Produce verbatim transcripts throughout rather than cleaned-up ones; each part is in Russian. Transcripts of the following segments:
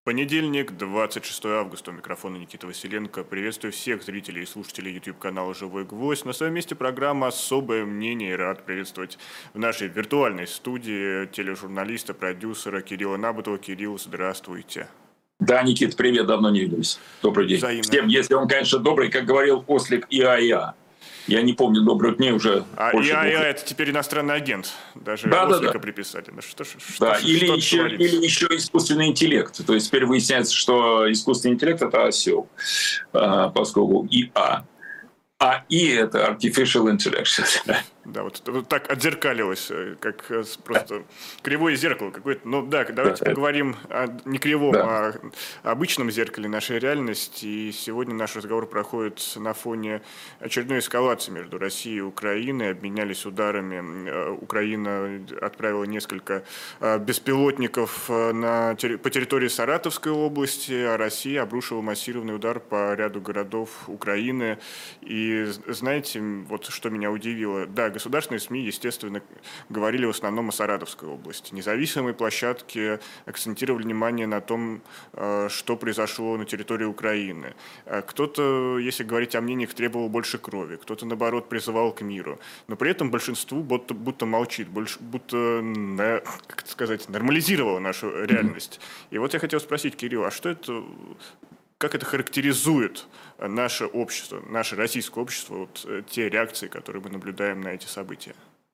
Понедельник, двадцать шестое августа. У микрофона Никита Василенко. Приветствую всех зрителей и слушателей YouTube-канала «Живой гвоздь». На своем месте программа «Особое мнение». И рад приветствовать в нашей виртуальной студии тележурналиста, продюсера Кирилла Набутова. Кирилл, здравствуйте. Да, Никит, привет, давно не виделись. Добрый день. Взаимно. Всем, если он, конечно, добрый, как говорил ослик ИАИА. Я не помню добрых дней уже. А ИАИА — это теперь иностранный агент. Даже да, ослика да, да. приписали. Ну, что, что, да. что, или, что еще, или еще искусственный интеллект. То есть теперь выясняется, что искусственный интеллект — это осел, поскольку ИА. А И — это artificial intelligence. Да, вот, вот так отзеркалилось, как просто кривое зеркало какое-то. Ну да, давайте да, поговорим о не кривом, да. а обычном зеркале нашей реальности. И сегодня наш разговор проходит на фоне очередной эскалации между Россией и Украиной. Обменялись ударами. Украина отправила несколько беспилотников на, по территории Саратовской области, а Россия обрушила массированный удар по ряду городов Украины. И знаете, вот что меня удивило? Да, государственные СМИ, естественно, говорили в основном о Саратовской области. Независимые площадки акцентировали внимание на том, что произошло на территории Украины. Кто-то, если говорить о мнениях, требовал больше крови, кто-то, наоборот, призывал к миру. Но при этом большинству будто, будто молчит, больше, будто, как это сказать, нормализировало нашу реальность. И вот я хотел спросить, Кирилл, а что это... Как это характеризует наше общество, наше российское общество, вот те реакции, которые мы наблюдаем на эти события?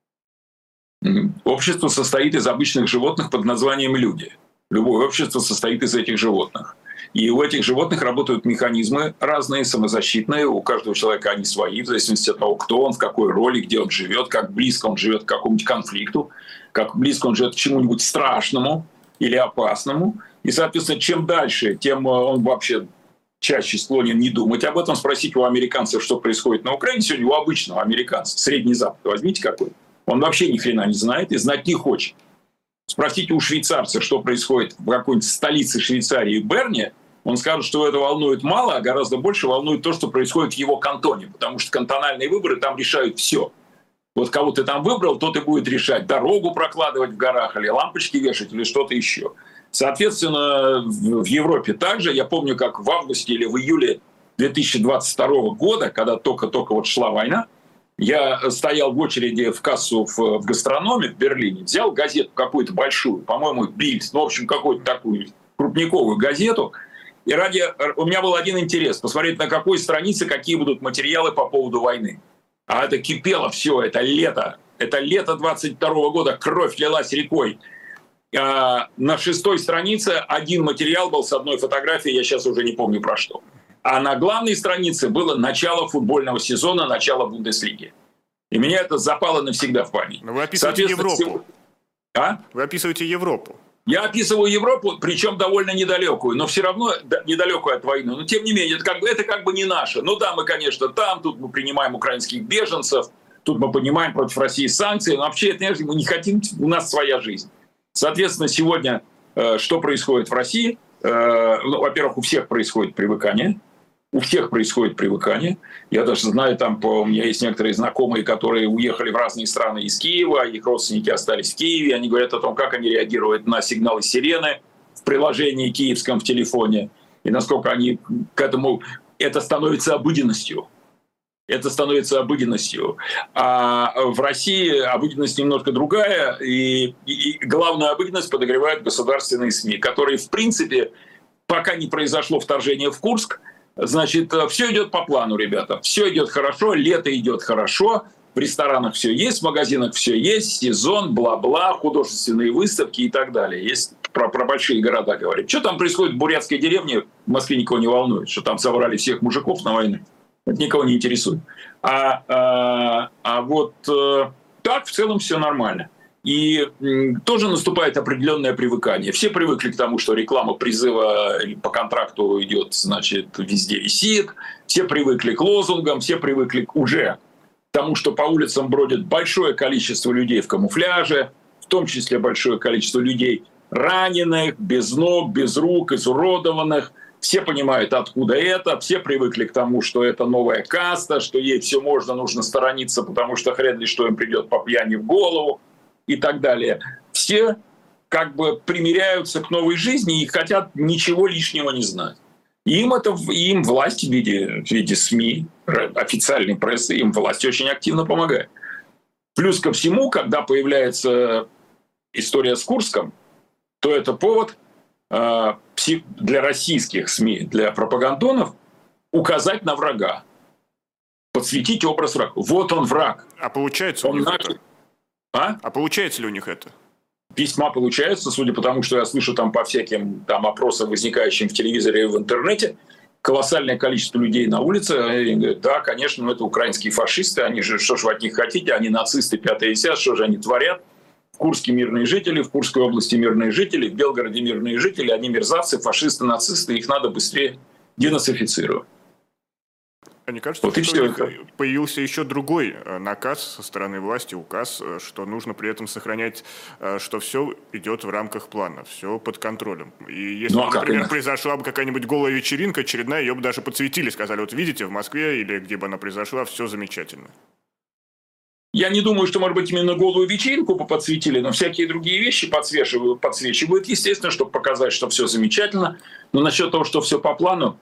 Общество состоит из обычных животных под названием люди. Любое общество состоит из этих животных. И у этих животных работают механизмы разные, самозащитные. У каждого человека они свои, в зависимости от того, кто он, в какой роли, где он живет, как близко он живет к какому-нибудь конфликту, как близко он живет к чему-нибудь страшному или опасному. И, соответственно, чем дальше, тем он вообще чаще склонен не думать об этом. Спросите у американцев, что происходит на Украине сегодня, у обычного американца, Средний Запад, возьмите какой. Он вообще ни хрена не знает и знать не хочет. Спросите у швейцарца, что происходит в какой-нибудь столице Швейцарии, Берне, он скажет, что это волнует мало, а гораздо больше волнует то, что происходит в его кантоне, потому что кантональные выборы там решают все. Вот кого ты там выбрал, тот и будет решать, дорогу прокладывать в горах, или лампочки вешать, или что-то еще. Соответственно, в Европе также. Я помню, как в августе или в июле две тысячи двадцать второго года, когда только-только вот шла война, я стоял в очереди в кассу в, в гастрономе в Берлине, взял газету какую-то большую, по-моему, Бильд, ну, в общем, какую-то такую крупниковую газету. И ради... у меня был один интерес — посмотреть, на какой странице какие будут материалы по поводу войны. А это кипело все, это лето. Это лето двадцать второго года, кровь лилась рекой. А на шестой странице один материал был с одной фотографией, я сейчас уже не помню про что. А на главной странице было начало футбольного сезона, начало Бундеслиги. И меня это запало навсегда в память. Но вы описываете Европу. А? Вы описываете Европу. Я описываю Европу, причем довольно недалекую, но все равно недалекую от войны. Но тем не менее, это как бы, это как бы не наше. Ну да, мы, конечно, там, тут мы принимаем украинских беженцев, тут мы поднимаем против России санкции, но вообще это мы не хотим, у нас своя жизнь. Соответственно, сегодня э, что происходит в России? Э, ну, во-первых, у всех происходит привыкание. У всех происходит привыкание. Я даже знаю, там по, у меня есть некоторые знакомые, которые уехали в разные страны из Киева, их родственники остались в Киеве. Они говорят о том, как они реагируют на сигналы сирены в приложении киевском в телефоне. И насколько они к этому... Это становится обыденностью. Это становится обыденностью. А в России обыденность немножко другая, и, и главную обыденность подогревают государственные СМИ, которые, в принципе, пока не произошло вторжение в Курск, значит, все идет по плану, ребята. Все идет хорошо, лето идет хорошо, в ресторанах все есть, в магазинах все есть, сезон, бла-бла, художественные выставки и так далее. Есть про, про большие города говорить. Что там происходит в бурятской деревне, в Москве никого не волнует, что там собрали всех мужиков на войну. Это никого не интересует. А, а, а вот э, так в целом все нормально. И э, тоже наступает определенное привыкание. Все привыкли к тому, что реклама призыва по контракту идет, значит, везде висит. Все привыкли к лозунгам, все привыкли уже к тому, что по улицам бродит большое количество людей в камуфляже, в том числе большое количество людей раненых, без ног, без рук, изуродованных. Все понимают, откуда это, все привыкли к тому, что это новая каста, что ей все можно, нужно сторониться, потому что хрен ли что им придет по пьяни в голову и так далее. Все как бы примиряются к новой жизни и хотят ничего лишнего не знать. Им, это, им власть в виде, в виде СМИ, официальной прессы, им власть очень активно помогает. Плюс ко всему, когда появляется история с Курском, то это повод э, для российских СМИ, для пропагандонов указать на врага, подсветить образ врага. Вот он враг. А получается он у них наш... это? А? а получается ли у них это? Весьма получается, судя по тому, что я слышу там по всяким там опросам, возникающим в телевизоре и в интернете, колоссальное количество людей на улице, и говорят, да, конечно, ну, это украинские фашисты, они же, что же вы от них хотите, они нацисты, пятое и десятое, что же они творят? В Курске мирные жители, в Курской области мирные жители, в Белгороде мирные жители, они мерзавцы, фашисты, нацисты, их надо быстрее денацифицировать. А не кажется, вот что у них появился еще другой наказ со стороны власти, указ, что нужно при этом сохранять, что все идет в рамках плана, все под контролем. И если, ну, а например, произошла бы какая-нибудь голая вечеринка очередная, ее бы даже подсветили, сказали, вот видите, в Москве или где бы она произошла, все замечательно. Я не думаю, что, может быть, именно голую вечеринку подсветили, но всякие другие вещи подсвечивают, подсвечивают, естественно, чтобы показать, что все замечательно. Но насчет того, что все по плану...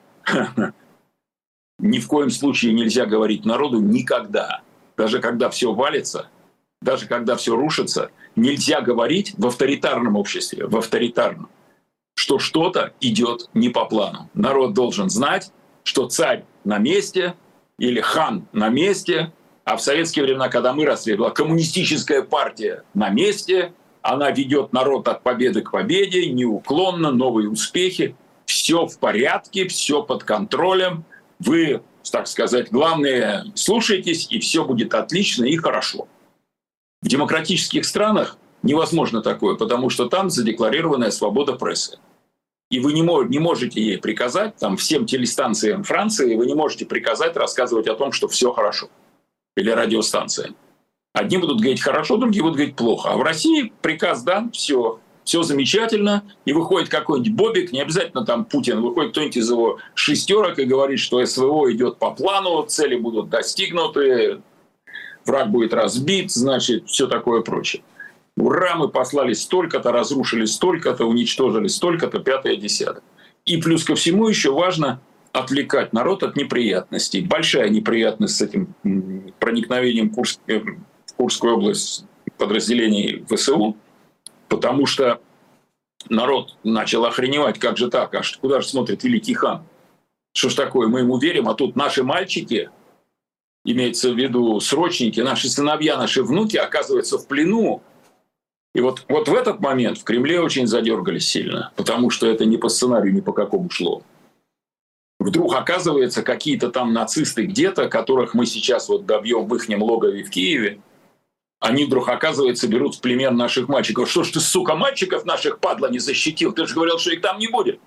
Ни в коем случае нельзя говорить народу никогда. Даже когда все валится, даже когда все рушится, нельзя говорить в авторитарном обществе, в авторитарном, что что-то идет не по плану. Народ должен знать, что царь на месте или хан на месте, а в советские времена, когда мы росли, была коммунистическая партия на месте, она ведет народ от победы к победе, неуклонно, новые успехи, все в порядке, все под контролем. Вы, так сказать, главное, слушайтесь, и все будет отлично и хорошо. В демократических странах невозможно такое, потому что там задекларированная свобода прессы. И вы не, не можете ей приказать, там, всем телестанциям Франции, вы не можете приказать рассказывать о том, что все хорошо. Или радиостанциям. Одни будут говорить хорошо, другие будут говорить плохо. А в России приказ дан, все. Все замечательно, и выходит какой-нибудь Бобик, не обязательно там Путин, выходит кто-нибудь из его шестерок и говорит, что СВО идет по плану, цели будут достигнуты, враг будет разбит, значит, все такое прочее. Ура, мы послали столько-то, разрушили столько-то, уничтожили столько-то, пятое, десятое. И плюс ко всему еще важно отвлекать народ от неприятностей. Большая неприятность с этим проникновением в Курскую область подразделений ВСУ, потому что народ начал охреневать, как же так, а куда же смотрит великий хан? Что ж такое, мы ему верим, а тут наши мальчики, имеется в виду срочники, наши сыновья, наши внуки оказываются в плену. И вот, вот в этот момент в Кремле очень задергались сильно, потому что это не по сценарию, ни по какому шло. Вдруг оказывается, какие-то там нацисты где-то, которых мы сейчас вот добьем в ихнем логове в Киеве, они вдруг, оказывается, берут в плен наших мальчиков. Что ж ты, сука, мальчиков наших, падла, не защитил? Ты же говорил, что их там не будет.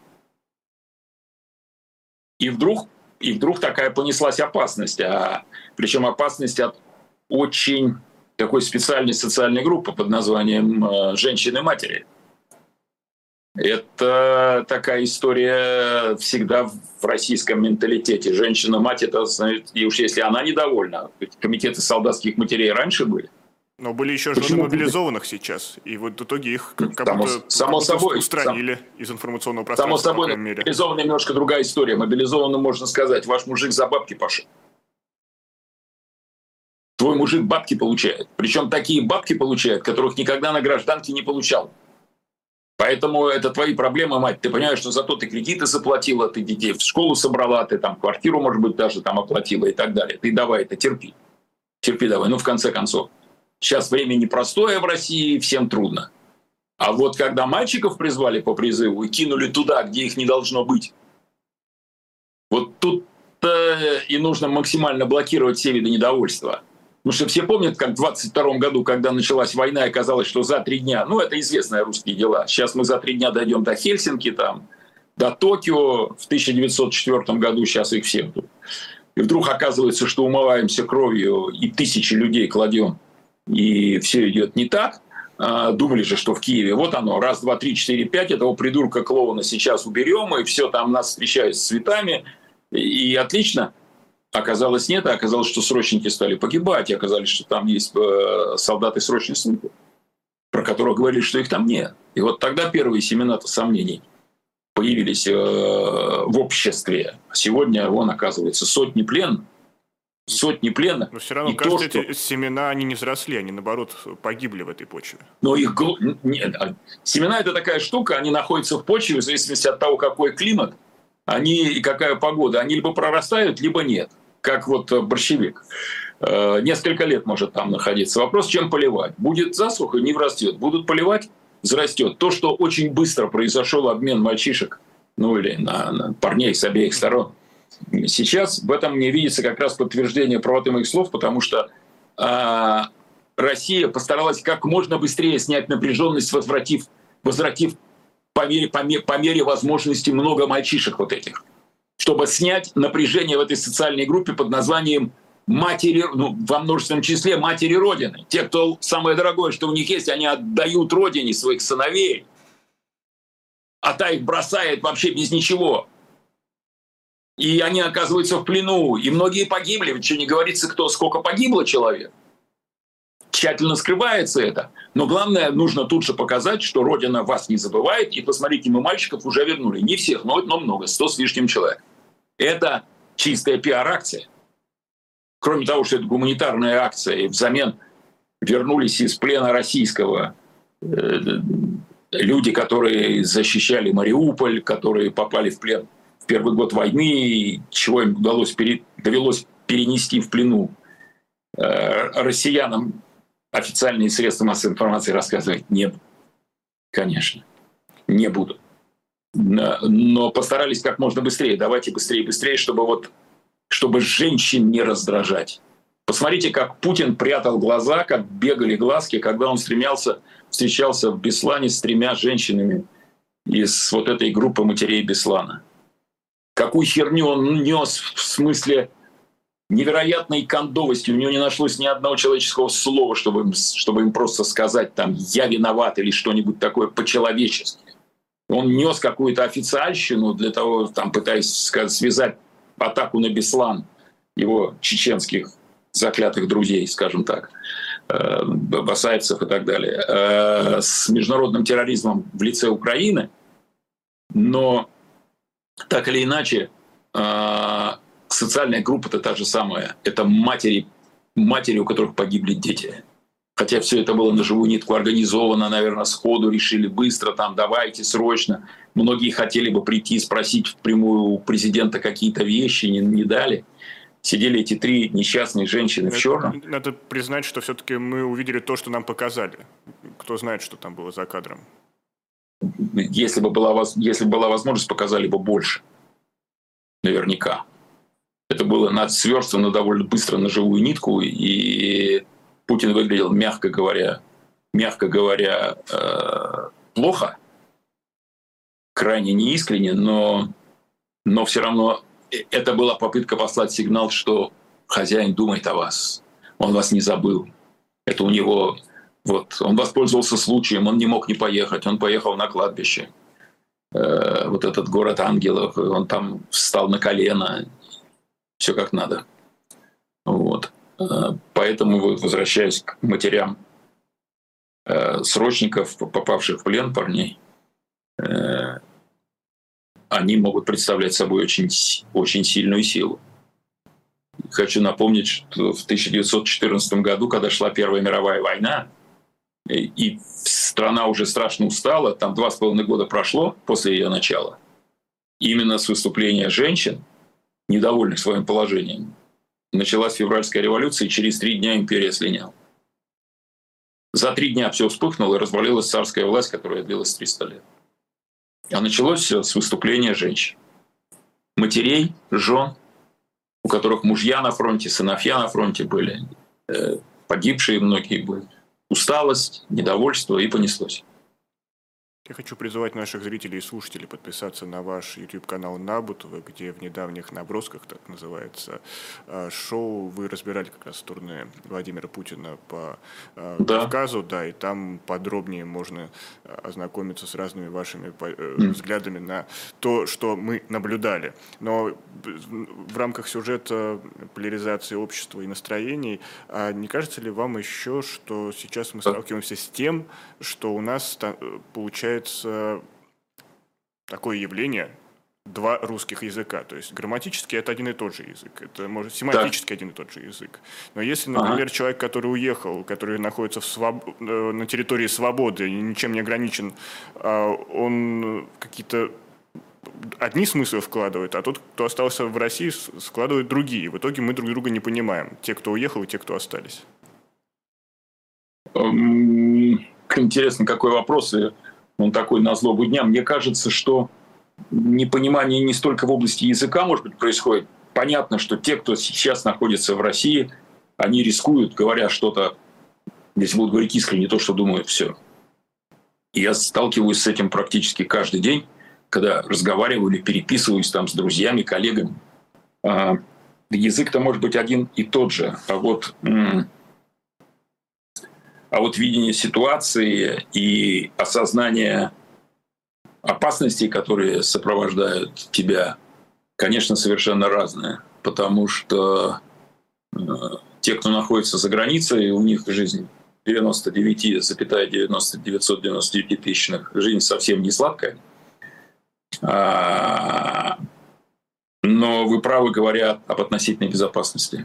И вдруг, и вдруг такая понеслась опасность. А, причем опасность от очень такой специальной социальной группы под названием э, «Женщины-матери». Это такая история всегда в российском менталитете. Женщина-мать, это, и уж если она недовольна, комитеты солдатских матерей раньше были. Но были еще жены мобилизованных сейчас, и вот в итоге их как, как само, будто, само как будто собой, устранили сам, из информационного пространства. Само собой, мобилизованный немножко другая история. Мобилизованным можно сказать, ваш мужик за бабки пошел. Твой мужик бабки получает. Причем такие бабки получает, которых никогда на гражданке не получал. Поэтому это твои проблемы, мать. Ты понимаешь, что зато ты кредиты заплатила, ты детей в школу собрала, ты там квартиру, может быть, даже там оплатила и так далее. Ты давай это терпи. Терпи давай. Ну, в конце концов. Сейчас время непростое в России, всем трудно. А вот когда мальчиков призвали по призыву и кинули туда, где их не должно быть, вот тут-то и нужно максимально блокировать все виды недовольства. Потому что все помнят, как в двадцать втором году, когда началась война, и казалось, что за три дня, ну это известные русские дела, сейчас мы за три дня дойдем до Хельсинки, там, до Токио, в тысяча девятьсот четвёртом году сейчас их всем тут. И вдруг оказывается, что умываемся кровью и тысячи людей кладем, и все идет не так. Думали же, что в Киеве вот оно, раз, два, три, четыре, пять, этого придурка-клоуна сейчас уберем, и все там нас встречают с цветами, и отлично. Оказалось нет, а оказалось, что срочники стали погибать, и оказалось, что там есть солдаты срочной службы. про которых говорили, что их там нет. И вот тогда первые семена-то сомнений появились э, в обществе. Сегодня, он, оказывается, сотни пленных. Сотни пленных. Но все равно, и кажется, то, эти что... семена, они не взросли, они, наоборот, погибли в этой почве. Но их... Нет, семена – это такая штука, они находятся в почве, в зависимости от того, какой климат, они и какая погода. Они либо прорастают, либо нет. Как вот борщевик. Несколько лет может там находиться. Вопрос, чем поливать. Будет засуха, не врастет. Будут поливать, взрастет. То, что очень быстро произошел обмен мальчишек, ну или на, на парней с обеих сторон, сейчас в этом мне видится как раз подтверждение правоты моих слов, потому что э, Россия постаралась как можно быстрее снять напряженность, возвратив, возвратив по, мере, по, мере, по мере возможности много мальчишек вот этих, чтобы снять напряжение в этой социальной группе под названием матери, ну, во множественном числе матери Родины. Те, кто самое дорогое, что у них есть, они отдают Родине своих сыновей, а та их бросает вообще без ничего. И они оказываются в плену, и многие погибли, ведь что не говорится, кто, сколько погибло человек. Тщательно скрывается это. Но главное, нужно тут же показать, что Родина вас не забывает, и посмотрите, мы мальчиков уже вернули. Не всех, но, но много, сто с лишним человек. Это чистая пиар-акция. Кроме того, что это гуманитарная акция, и взамен вернулись из плена российского э, люди, которые защищали Мариуполь, которые попали в плен в первый год войны, чего им удалось пере, довелось перенести в плену. Э, россиянам официальные средства массовой информации рассказывать не буду. Конечно, не буду. Но, но постарались как можно быстрее. Давайте быстрее, быстрее, чтобы вот чтобы женщин не раздражать. Посмотрите, как Путин прятал глаза, как бегали глазки, когда он стремился, встречался в Беслане с тремя женщинами из вот этой группы матерей Беслана. Какую херню он нес в смысле невероятной кондовости. У него не нашлось ни одного человеческого слова, чтобы им, чтобы им просто сказать там «я виноват» или что-нибудь такое по-человечески. Он нес какую-то официальщину для того, там, пытаясь сказать, связать атаку на Беслан, его чеченских заклятых друзей, скажем так, басаевцев и так далее, с международным терроризмом в лице Украины. Но так или иначе, социальная группа-то та же самая. Это матери, матери, у которых погибли дети. Хотя все это было на живую нитку организовано, наверное, сходу решили быстро, там, давайте, срочно. Многие хотели бы прийти и спросить впрямую у президента какие-то вещи, не, не дали. Сидели эти три несчастные женщины в черном. Надо признать, что все-таки мы увидели то, что нам показали. Кто знает, что там было за кадром. Если бы была, если бы была возможность, показали бы больше. Наверняка. Это было сверстано довольно быстро на живую нитку, и Путин выглядел, мягко говоря, мягко говоря, э, плохо, крайне неискренне, но, но все равно это была попытка послать сигнал, что хозяин думает о вас, он вас не забыл. Это у него, вот, он воспользовался случаем, он не мог не поехать, он поехал на кладбище, э, вот этот город ангелов, он там встал на колено, все как надо. Вот. Поэтому, возвращаясь к матерям э, срочников, попавших в плен парней, э, они могут представлять собой очень, очень сильную силу. Хочу напомнить, что в тысяча девятьсот четырнадцатом году, когда шла Первая мировая война, и, и страна уже страшно устала, там два с половиной года прошло после ее начала, именно с выступления женщин, недовольных своим положением, началась февральская революция, и через три дня империя слиняла. За три дня все вспыхнуло, и развалилась царская власть, которая длилась триста лет. А началось все с выступления женщин. Матерей, жен, у которых мужья на фронте, сыновья на фронте были, погибшие многие были. Усталость, недовольство, и понеслось. Я хочу призывать наших зрителей и слушателей подписаться на ваш YouTube-канал Набутова, где в недавних набросках, так называется, шоу, вы разбирали как раз стороны Владимира Путина по да. Кавказу, да, и там подробнее можно ознакомиться с разными вашими взглядами на то, что мы наблюдали. Но в рамках сюжета поляризации общества и настроений, не кажется ли вам еще, что сейчас мы сталкиваемся с тем, что у нас получается такое явление два русских языка, то есть грамматически это один и тот же язык, это может семантически да. один и тот же язык. Но если, например, ага. человек, который уехал, который находится в своб... на территории свободы и ничем не ограничен, он какие-то одни смыслы вкладывает, а тот, кто остался в России, складывает другие. В итоге мы друг друга не понимаем, те, кто уехал, и те, кто остались. Интересно, какой вопрос. Он такой на злобу дня. Мне кажется, что непонимание не столько в области языка, может быть, происходит. Понятно, что те, кто сейчас находится в России, они рискуют, говоря что-то, если будут говорить искренне, то, что думают, все. И я сталкиваюсь с этим практически каждый день, когда разговариваю или переписываюсь там с друзьями, коллегами. А, язык-то может быть один и тот же, а вот... А вот видение ситуации и осознание опасностей, которые сопровождают тебя, конечно, совершенно разные. Потому что э, те, кто находится за границей, у них жизнь девяносто девять целых девяносто девятьсот девяносто девять тысячных, жизнь совсем не сладкая. А, но вы правы, говоря об относительной безопасности.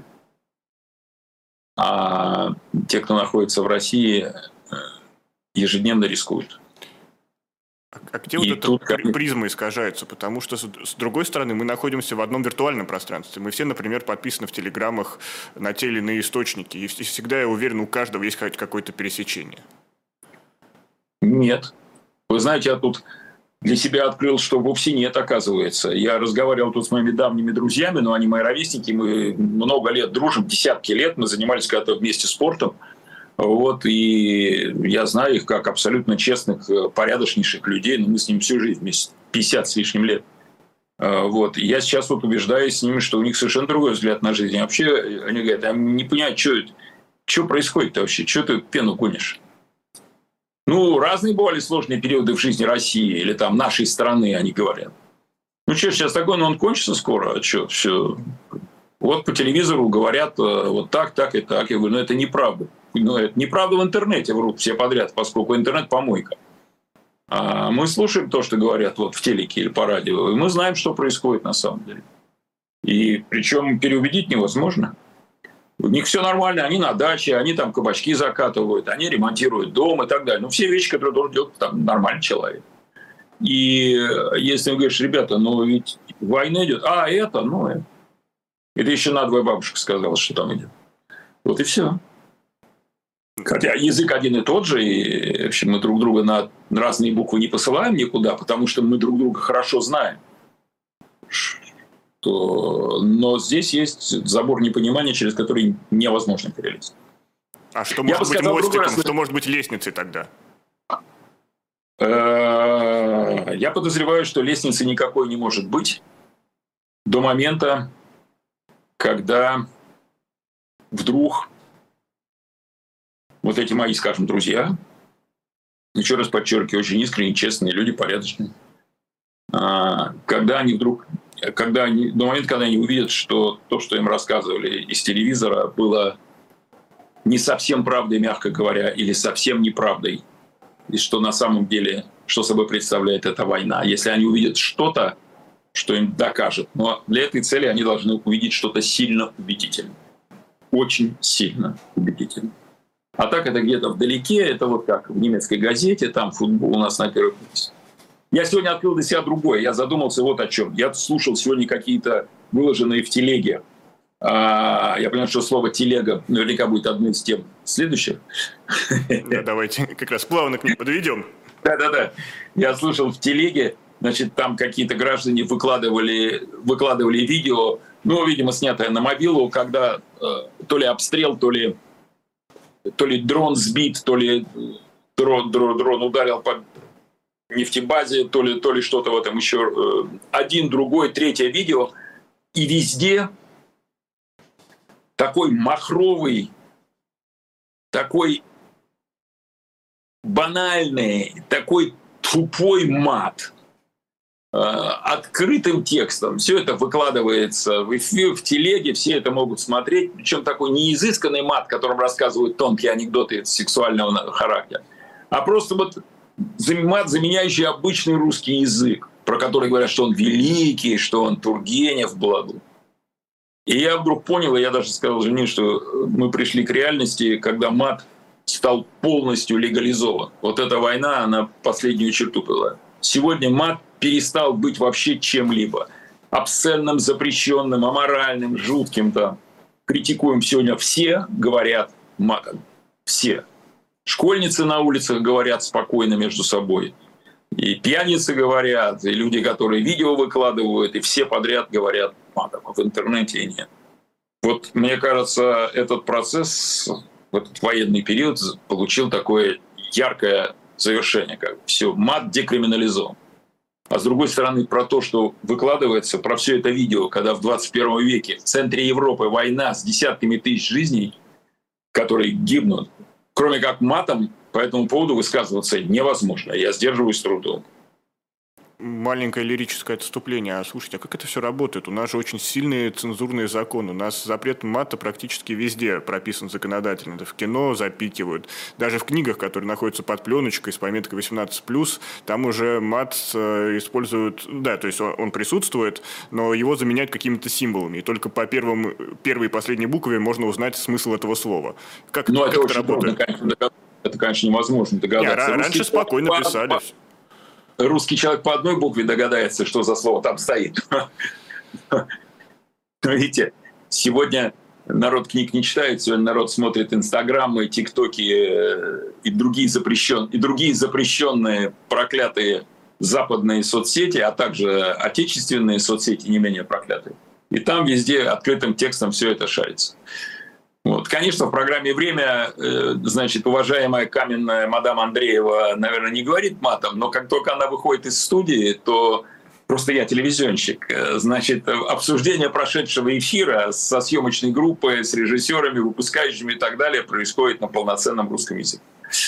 А те, кто находится в России, ежедневно рискуют. А где и вот эта тут... призма искажается? Потому что, с другой стороны, мы находимся в одном виртуальном пространстве. Мы все, например, подписаны в телеграммах на те или иные источники. И всегда, я уверен, у каждого есть хоть какое-то пересечение. Нет. Вы знаете, я тут для себя открыл, что вовсе нет, оказывается. Я разговаривал тут с моими давними друзьями, но они мои ровесники, мы много лет дружим, десятки лет, мы занимались когда-то вместе спортом. Вот, и я знаю их как абсолютно честных, порядочнейших людей, но мы с ними всю жизнь вместе, пятьдесят с лишним лет. Вот. И я сейчас вот убеждаюсь с ними, что у них совершенно другой взгляд на жизнь. И вообще, они говорят, я не понимаю, что, что происходит вообще, что ты пену гонишь? Ну, разные бывали сложные периоды в жизни России или там нашей страны, они говорят. Ну что, сейчас такое, но он кончится скоро, а что, все. Вот по телевизору говорят вот так, так и так. Я говорю, ну это неправда. Ну, это неправда в интернете, врут все подряд, поскольку интернет помойка. А мы слушаем то, что говорят вот в телеке или по радио, и мы знаем, что происходит на самом деле. И причем переубедить невозможно. У них все нормально, они на даче, они там кабачки закатывают, они ремонтируют дом и так далее. Ну, все вещи, которые должен делать там нормальный человек. И если ты говоришь, ребята, ну ведь война идет, а это, ну это. Это еще надвое бабушка сказала, что там идет. Вот и все. Хотя язык один и тот же, и в общем, мы друг друга на разные буквы не посылаем никуда, потому что мы друг друга хорошо знаем. То... Но здесь есть забор непонимания, через который невозможно перелезть. А что может быть сказал, мостиком, раз... что может быть лестницей тогда? Я подозреваю, что лестницы никакой не может быть до момента, когда вдруг вот эти мои, скажем, друзья, еще раз подчеркиваю, очень искренние, честные люди, порядочные, когда они вдруг, когда они, до момента, когда они увидят, что то, что им рассказывали из телевизора, было не совсем правдой, мягко говоря, или совсем неправдой, и что на самом деле, что собой представляет эта война. Если они увидят что-то, что им докажет, но для этой цели они должны увидеть что-то сильно убедительное. Очень сильно убедительное. А так это где-то вдалеке, это вот как в немецкой газете, там футбол у нас на первом месте. Я сегодня открыл для себя другое, я задумался вот о чем. Я слушал сегодня какие-то выложенные в телеге. А, я понимаю, что слово «телега» наверняка будет одной из тем следующих. Да, давайте как раз плавно к ним подведем. Да-да-да. Я слушал в телеге, значит, там какие-то граждане выкладывали, выкладывали видео, ну, видимо, снятое на мобилу, когда э, то ли обстрел, то ли то ли дрон сбит, то ли дрон, дрон, дрон ударил по, нефтебазе, то ли, то ли что-то в этом еще. Один, другой, третье видео. И везде такой махровый, такой банальный, такой тупой мат. Открытым текстом. Все это выкладывается в эфир, в телеге, все это могут смотреть. Причем такой не изысканный мат, которым рассказывают тонкие анекдоты сексуального характера, а просто вот мат, заменяющий обычный русский язык, про который говорят, что он великий, что он Тургенев в Благу. И я вдруг понял, и я даже сказал жене, что мы пришли к реальности, когда мат стал полностью легализован. Вот эта война, она последнюю черту была. Сегодня мат перестал быть вообще чем-либо. Обсценным, запрещенным, аморальным, жутким. Там. Критикуем сегодня. Все говорят матом. Все. Школьницы на улицах говорят спокойно между собой. И пьяницы говорят, и люди, которые видео выкладывают, и все подряд говорят матом. А в интернете и нет. Вот, мне кажется, этот процесс в этот военный период получил такое яркое завершение. Как все, мат декриминализован. А с другой стороны, про то, что выкладывается, про все это видео, когда в двадцать первом веке в центре Европы война с десятками тысяч жизней, которые гибнут, кроме как матом, по этому поводу высказываться невозможно. Я сдерживаюсь с трудом. Маленькое лирическое отступление. А слушайте, а как это все работает? У нас же очень сильные цензурные законы. У нас запрет мата практически везде прописан законодательно. Это в кино запикивают. Даже в книгах, которые находятся под пленочкой с пометкой восемнадцать плюс, там уже мат используют... Да, то есть он, он присутствует, но его заменяют какими-то символами. И только по первым, первой и последней букве можно узнать смысл этого слова. Как, но как это, это работает? Трудно, конечно, это, конечно, невозможно догадаться. Не, раньше спокойно по, писали. По, русский человек по одной букве догадается, что за слово там стоит. Видите, сегодня народ книг не читает, сегодня народ смотрит инстаграмы, тиктоки и другие запрещенные, и другие запрещенные проклятые западные соцсети, а также отечественные соцсети не менее проклятые. И там везде открытым текстом все это шарится. Вот. Конечно, в программе «Время», значит, уважаемая каменная мадам Андреева, наверное, не говорит матом, но как только она выходит из студии, то просто я телевизионщик. Значит, обсуждение прошедшего эфира со съемочной группой, с режиссерами, выпускающими и так далее происходит на полноценном русском языке.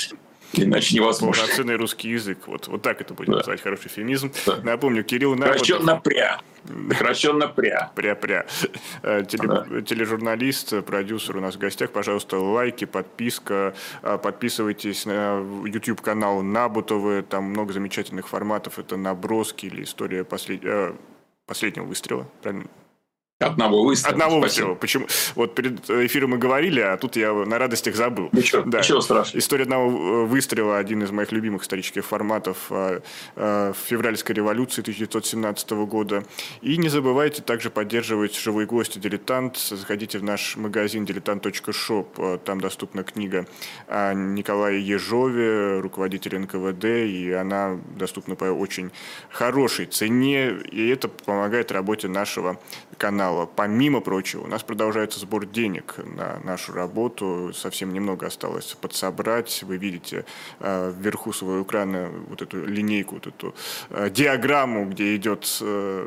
Иначе невозможно. Полноценный русский язык. Вот, вот так это будем да. называть, хороший эфемизм. Да. Напомню, Кирилл Набутов. Сокращенно пря. Сокращенно пря. Пря-пря. Теле... Да. Тележурналист, продюсер у нас в гостях. Пожалуйста, лайки, подписка. Подписывайтесь на YouTube-канал Набутовы. Там много замечательных форматов. Это «Наброски» или «История послед... последнего выстрела». Правильно? Одного выстрела. Одного выстрела. Почему? Вот перед эфиром мы говорили, а тут я на радостях забыл. Ничего, да. ничего страшного. История одного выстрела, один из моих любимых исторических форматов в февральской революции тысяча девятьсот семнадцатого года. И не забывайте также поддерживать «Живой гость» и «Дилетант». Заходите в наш магазин дилетант точка шоп. Там доступна книга о Николае Ежове, руководителе эн ка вэ дэ, и она доступна по очень хорошей цене. И это помогает работе нашего канала. Помимо прочего, у нас продолжается сбор денег на нашу работу. Совсем немного осталось подсобрать. Вы видите э, вверху своего экрана вот эту линейку, вот эту э, диаграмму, где идет э,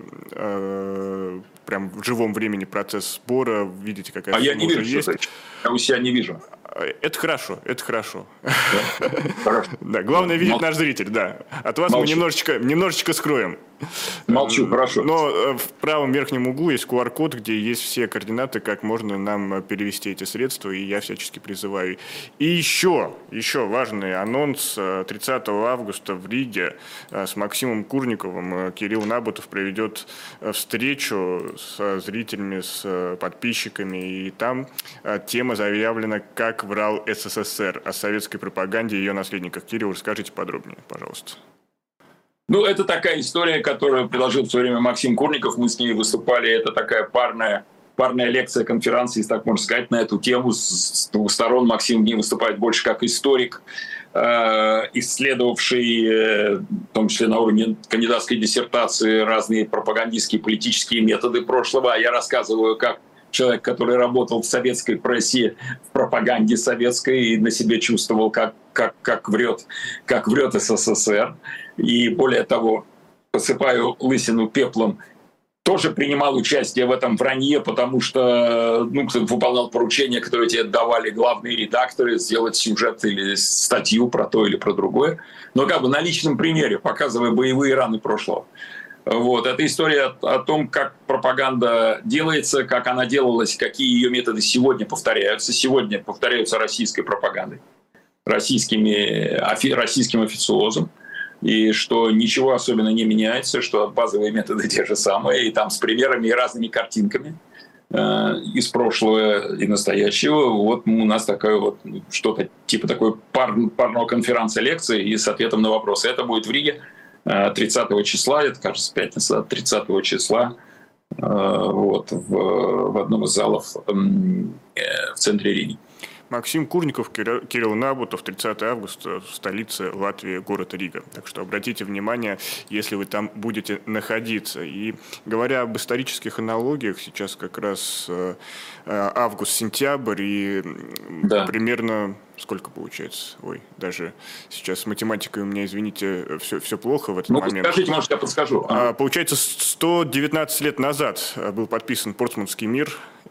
э, прям в живом времени процесс сбора. Видите, какая а сумма я не уже вижу, есть. Я у себя не вижу. Это хорошо, это хорошо. Да, хорошо. Да, главное видеть Мол... наш зритель, да. От вас Молчу. мы немножечко, немножечко скроем. Молчу, хорошо. Но в правом верхнем углу есть ку ар код, где есть все координаты, как можно нам перевести эти средства, и я всячески призываю. И еще, еще важный анонс. тридцатого августа в Риге с Максимом Курниковым Кирилл Набутов проведет встречу с зрителями, с подписчиками, и там тема заявлена «Как врал эс эс эс эр», о советской пропаганде и ее наследниках. Кирилл, расскажите подробнее, пожалуйста. Ну, это такая история, которую предложил в свое время Максим Курников. Мы с ней выступали. Это такая парная, парная лекция, конференция, если так можно сказать, на эту тему. С двух сторон Максим в ней выступает больше как историк, исследовавший, в том числе на уровне кандидатской диссертации, разные пропагандистские политические методы прошлого. А я рассказываю, как человек, который работал в советской прессе, в пропаганде советской, и на себе чувствовал, как как, как, врет, как врет СССР. И более того, посыпаю лысину пеплом, тоже принимал участие в этом вранье, потому что ну, выполнял поручения, которые тебе давали главные редакторы, сделать сюжет или статью про то или про другое. Но как бы на личном примере, показывая боевые раны прошлого. Вот. Это история о том, как пропаганда делается, как она делалась, какие ее методы сегодня повторяются. Сегодня повторяются российской пропагандой, российскими, российским официозом. И что ничего особенно не меняется, что базовые методы те же самые, и там с примерами и разными картинками э, из прошлого и настоящего. Вот у нас такое вот что-то типа такой пар, парного конференции лекции и с ответом на вопросы. Это будет в Риге тридцатого числа, это, кажется, пятница, тридцатого числа, э, вот, в, в одном из залов э, в центре Риги. Максим Курников, Кирилл Набутов, тридцатого августа в столице Латвии, город Рига. Так что обратите внимание, если вы там будете находиться. И говоря об исторических аналогиях, сейчас как раз август-сентябрь, и да. примерно сколько получается? Ой, даже сейчас с математикой у меня, извините, все, все плохо в этот ну, момент. Скажите, может, я подскажу. А, получается, сто девятнадцать лет назад был подписан Портсмутский мир,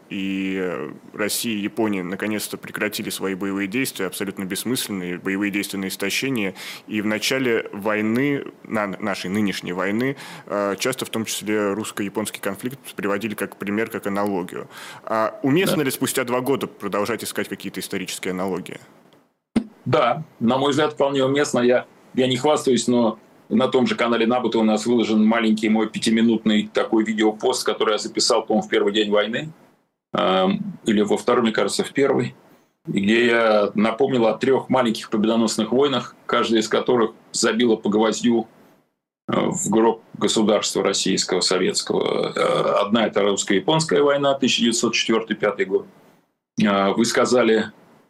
и Россия и Япония наконец-то прекратили свои боевые действия, абсолютно бессмысленные боевые действия на истощение. И в начале войны, на нашей нынешней войны, часто в том числе русско-японский конфликт приводили как пример, как аналогию. А уместно да. ли спустя два года продолжать искать какие-то исторические аналогии? Да, на мой взгляд, вполне уместно. Я, я не хвастаюсь, но на том же канале Набута у нас выложен маленький мой пятиминутный такой видеопост, который я записал, по-моему, в первый день войны. Или во второй, мне кажется, в первый, где я напомнил о трех маленьких победоносных войнах, каждая из которых забила по гвоздю в гроб государства российского, советского. Одна — это русско-японская война, тысяча девятьсот четвёртый — пятый год. Вы сказали,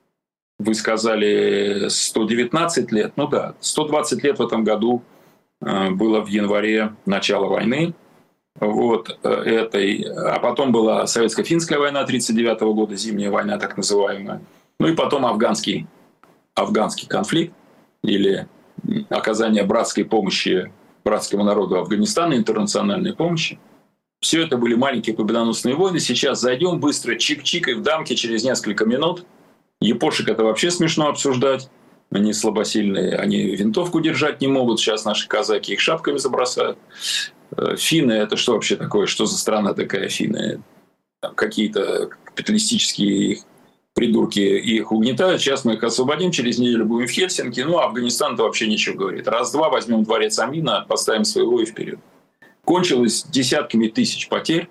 вы сказали сто девятнадцать лет. Ну да, сто двадцать лет в этом году было в январе начало войны. Вот этой. А потом была советско-финская война тридцать девятого года, зимняя война так называемая. Ну и потом афганский, афганский конфликт или оказание братской помощи братскому народу Афганистана, интернациональной помощи. Все это были маленькие победоносные войны. Сейчас зайдем быстро, чик-чик, и в дамке через несколько минут. Япошек это вообще смешно обсуждать. Они слабосильные, они винтовку держать не могут. Сейчас наши казаки их шапками забросают. Финны — это что вообще такое? Что за страна такая финны? Там какие-то капиталистические придурки их угнетают. Сейчас мы их освободим, через неделю будем в Хельсинки. Ну, а Афганистан-то вообще ничего говорит. Раз-два возьмем дворец Амина, поставим своего и вперед. Кончилось десятками тысяч потерь,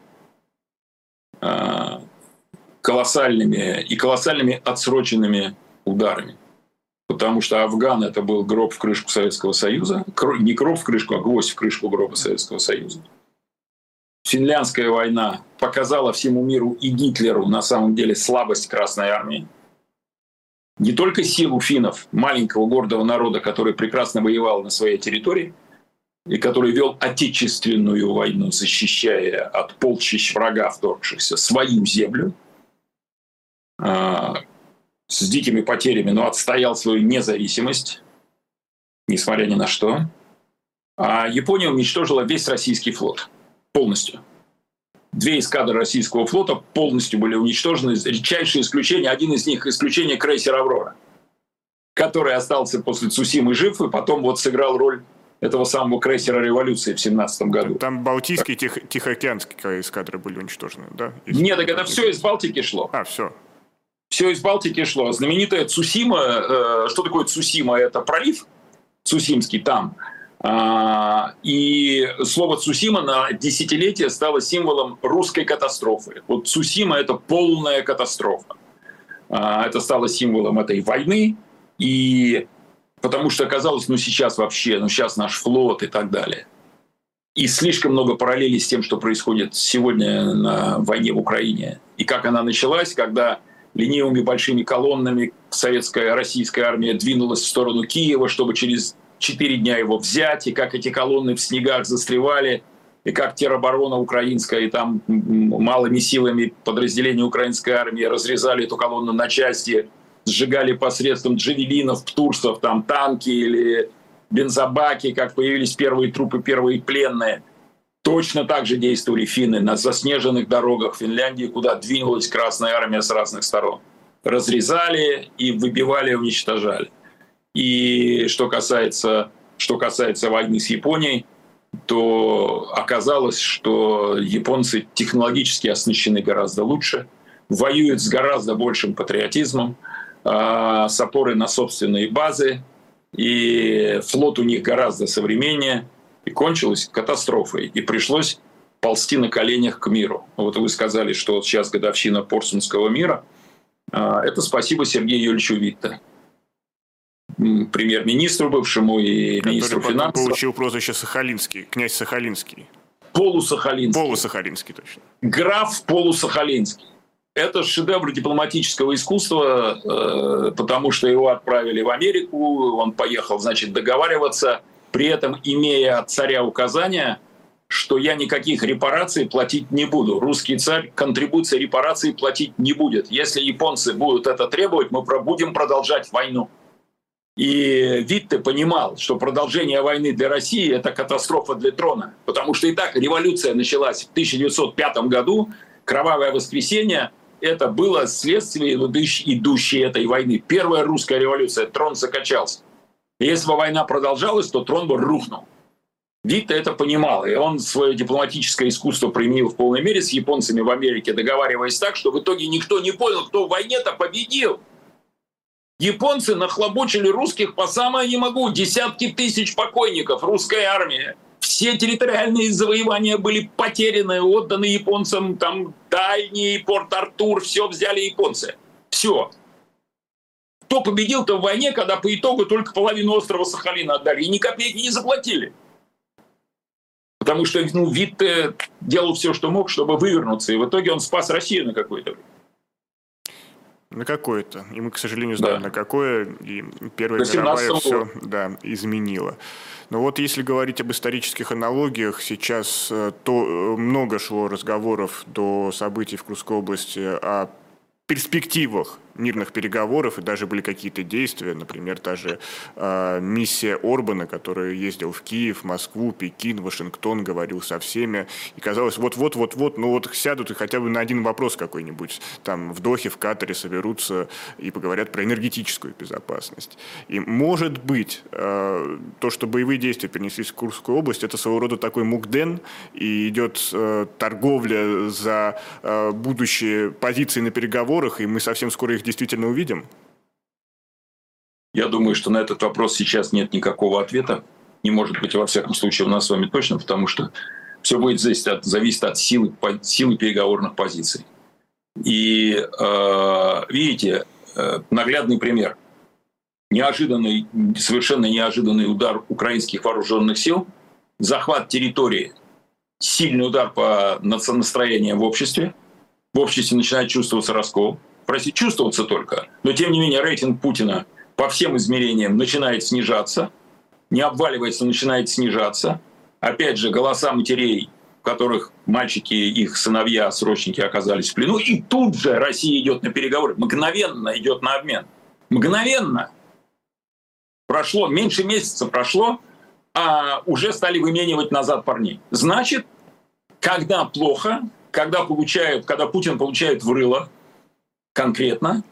колоссальными и колоссальными отсроченными ударами. Потому что Афган — это был гроб в крышку Советского Союза. Не гроб в крышку, а гвоздь в крышку гроба Советского Союза. Финляндская война показала всему миру и Гитлеру на самом деле слабость Красной Армии. Не только силу финнов, маленького гордого народа, который прекрасно воевал на своей территории и который вел отечественную войну, защищая от полчищ врага, вторгшихся, свою землю, с дикими потерями, но отстоял свою независимость, несмотря ни на что. А Япония уничтожила весь российский флот полностью. Две эскадры российского флота полностью были уничтожены. Редчайшее исключение, один из них — исключение крейсер «Аврора», который остался после Цусимы жив и потом вот сыграл роль этого самого крейсера революции в семнадцатом году. Там Балтийские, Тихо- Тихоокеанские эскадры были уничтожены, да? Из... Нет, так это все из Балтики шло. А, все. Все из Балтики шло. Знаменитая Цусима, э, что такое Цусима? Это пролив Цусимский там. А, и слово Цусима на десятилетие стало символом русской катастрофы. Вот Цусима — это полная катастрофа. А, это стало символом этой войны. И потому что оказалось, ну сейчас вообще, ну сейчас наш флот и так далее. И слишком много параллелей с тем, что происходит сегодня на войне в Украине. И как она началась, когда ленивыми большими колоннами советская, российская армия двинулась в сторону Киева, чтобы через четыре дня его взять, и как эти колонны в снегах застревали, и как тероборона украинская, и там малыми силами подразделения украинской армии разрезали эту колонну на части, сжигали посредством джавелинов, птурсов, там танки или бензобаки, как появились первые трупы, первые пленные. Точно так же действовали финны на заснеженных дорогах Финляндии, куда двинулась Красная Армия с разных сторон. Разрезали и выбивали, уничтожали. И что касается, что касается войны с Японией, то оказалось, что японцы технологически оснащены гораздо лучше, воюют с гораздо большим патриотизмом, с опорой на собственные базы, и флот у них гораздо современнее. И кончилось катастрофой. И пришлось ползти на коленях к миру. Вот вы сказали, что вот сейчас годовщина Портсмутского мира. Это спасибо Сергею Юрьевичу Витте, премьер-министру бывшему и который министру финансов. Получил прозвище Сахалинский, князь Сахалинский. Полусахалинский. Полусахалинский, точно. Граф Полусахалинский. Это шедевр дипломатического искусства, потому что его отправили в Америку, он поехал, значит, договариваться, при этом имея от царя указания, что я никаких репараций платить не буду. Русский царь контрибуции репараций платить не будет. Если японцы будут это требовать, мы будем продолжать войну. И Витте понимал, что продолжение войны для России – это катастрофа для трона. Потому что и так революция началась в тысяча девятьсот пятом году, кровавое воскресенье – это было следствие идущей этой войны. Первая русская революция, трон закачался. И если бы война продолжалась, то трон бы рухнул. Витте это понимал, и он свое дипломатическое искусство применил в полной мере с японцами в Америке, договариваясь так, что в итоге никто не понял, кто в войне-то победил. Японцы нахлобучили русских по самое не могу. Десятки тысяч покойников, русская армия. Все территориальные завоевания были потеряны, отданы японцам. Там Дальний, Порт-Артур, все взяли японцы. Все. Кто победил-то в войне, когда по итогу только половину острова Сахалина отдали и ни копейки не заплатили? Потому что ну, Витте делал все, что мог, чтобы вывернуться. И в итоге он спас Россию на какое-то время. На какое-то. И мы, к сожалению, знаем, да. на какое. И Первая До мировая все да, изменила. Но вот если говорить об исторических аналогиях, сейчас то много шло разговоров до событий в Курской области о перспективах мирных переговоров, и даже были какие-то действия, например, та же э, миссия Орбана, который ездил в Киев, Москву, Пекин, Вашингтон, говорил со всеми, и казалось, вот-вот-вот-вот, ну вот сядут и хотя бы на один вопрос какой-нибудь, там в Дохе, в Катаре соберутся и поговорят про энергетическую безопасность. И может быть, э, то, что боевые действия перенеслись в Курскую область, это своего рода такой мукден, и идет э, торговля за э, будущие позиции на переговорах, и мы совсем скоро их действительно увидим? Я думаю, что на этот вопрос сейчас нет никакого ответа. Не может быть, во всяком случае, у нас с вами точно, потому что все будет зависеть от, зависеть от силы, силы переговорных позиций. И э, видите, э, наглядный пример. Неожиданный, совершенно неожиданный удар украинских вооруженных сил, захват территории, сильный удар по настроениям в обществе. В обществе начинает чувствоваться раскол. Простите, чувствоваться только. Но, тем не менее, рейтинг Путина по всем измерениям начинает снижаться. Не обваливается, начинает снижаться. Опять же, голоса матерей, в которых мальчики, их сыновья, срочники оказались в плену. И тут же Россия идет на переговоры. Мгновенно идет на обмен. Мгновенно. Прошло, меньше месяца прошло, а уже стали выменивать назад парней. Значит, когда плохо, когда, получают, когда Путин получает в рыло, конкретно,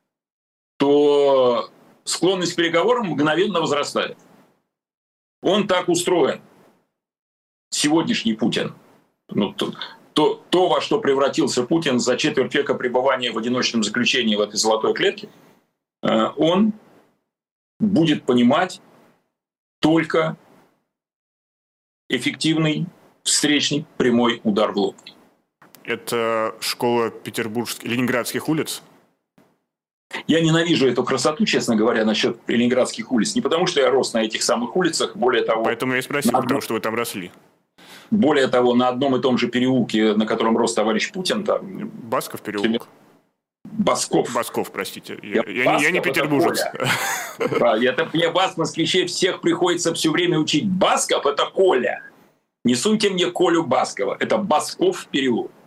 то склонность к переговорам мгновенно возрастает. Он так устроен. Сегодняшний Путин. Ну, то, то, то, во что превратился Путин за четверть века пребывания в одиночном заключении в этой золотой клетке, он будет понимать только эффективный встречный прямой удар в лоб. Это школа петербургских, ленинградских улиц? Я ненавижу эту красоту, честно говоря, насчет ленинградских улиц. Не потому, что я рос на этих самых улицах, более того... Поэтому я и спросил, одном... потому что вы там росли. Более того, на одном и том же переулке, на котором рос товарищ Путин... Там... Басков переулок? Басков. Басков, простите. Я, я, Басков, я не петербуржец. Да, это мне вас, москвичей, всех приходится все время учить. Басков — это Коля. Не суньте мне Колю Баскова. Это Басков переулок.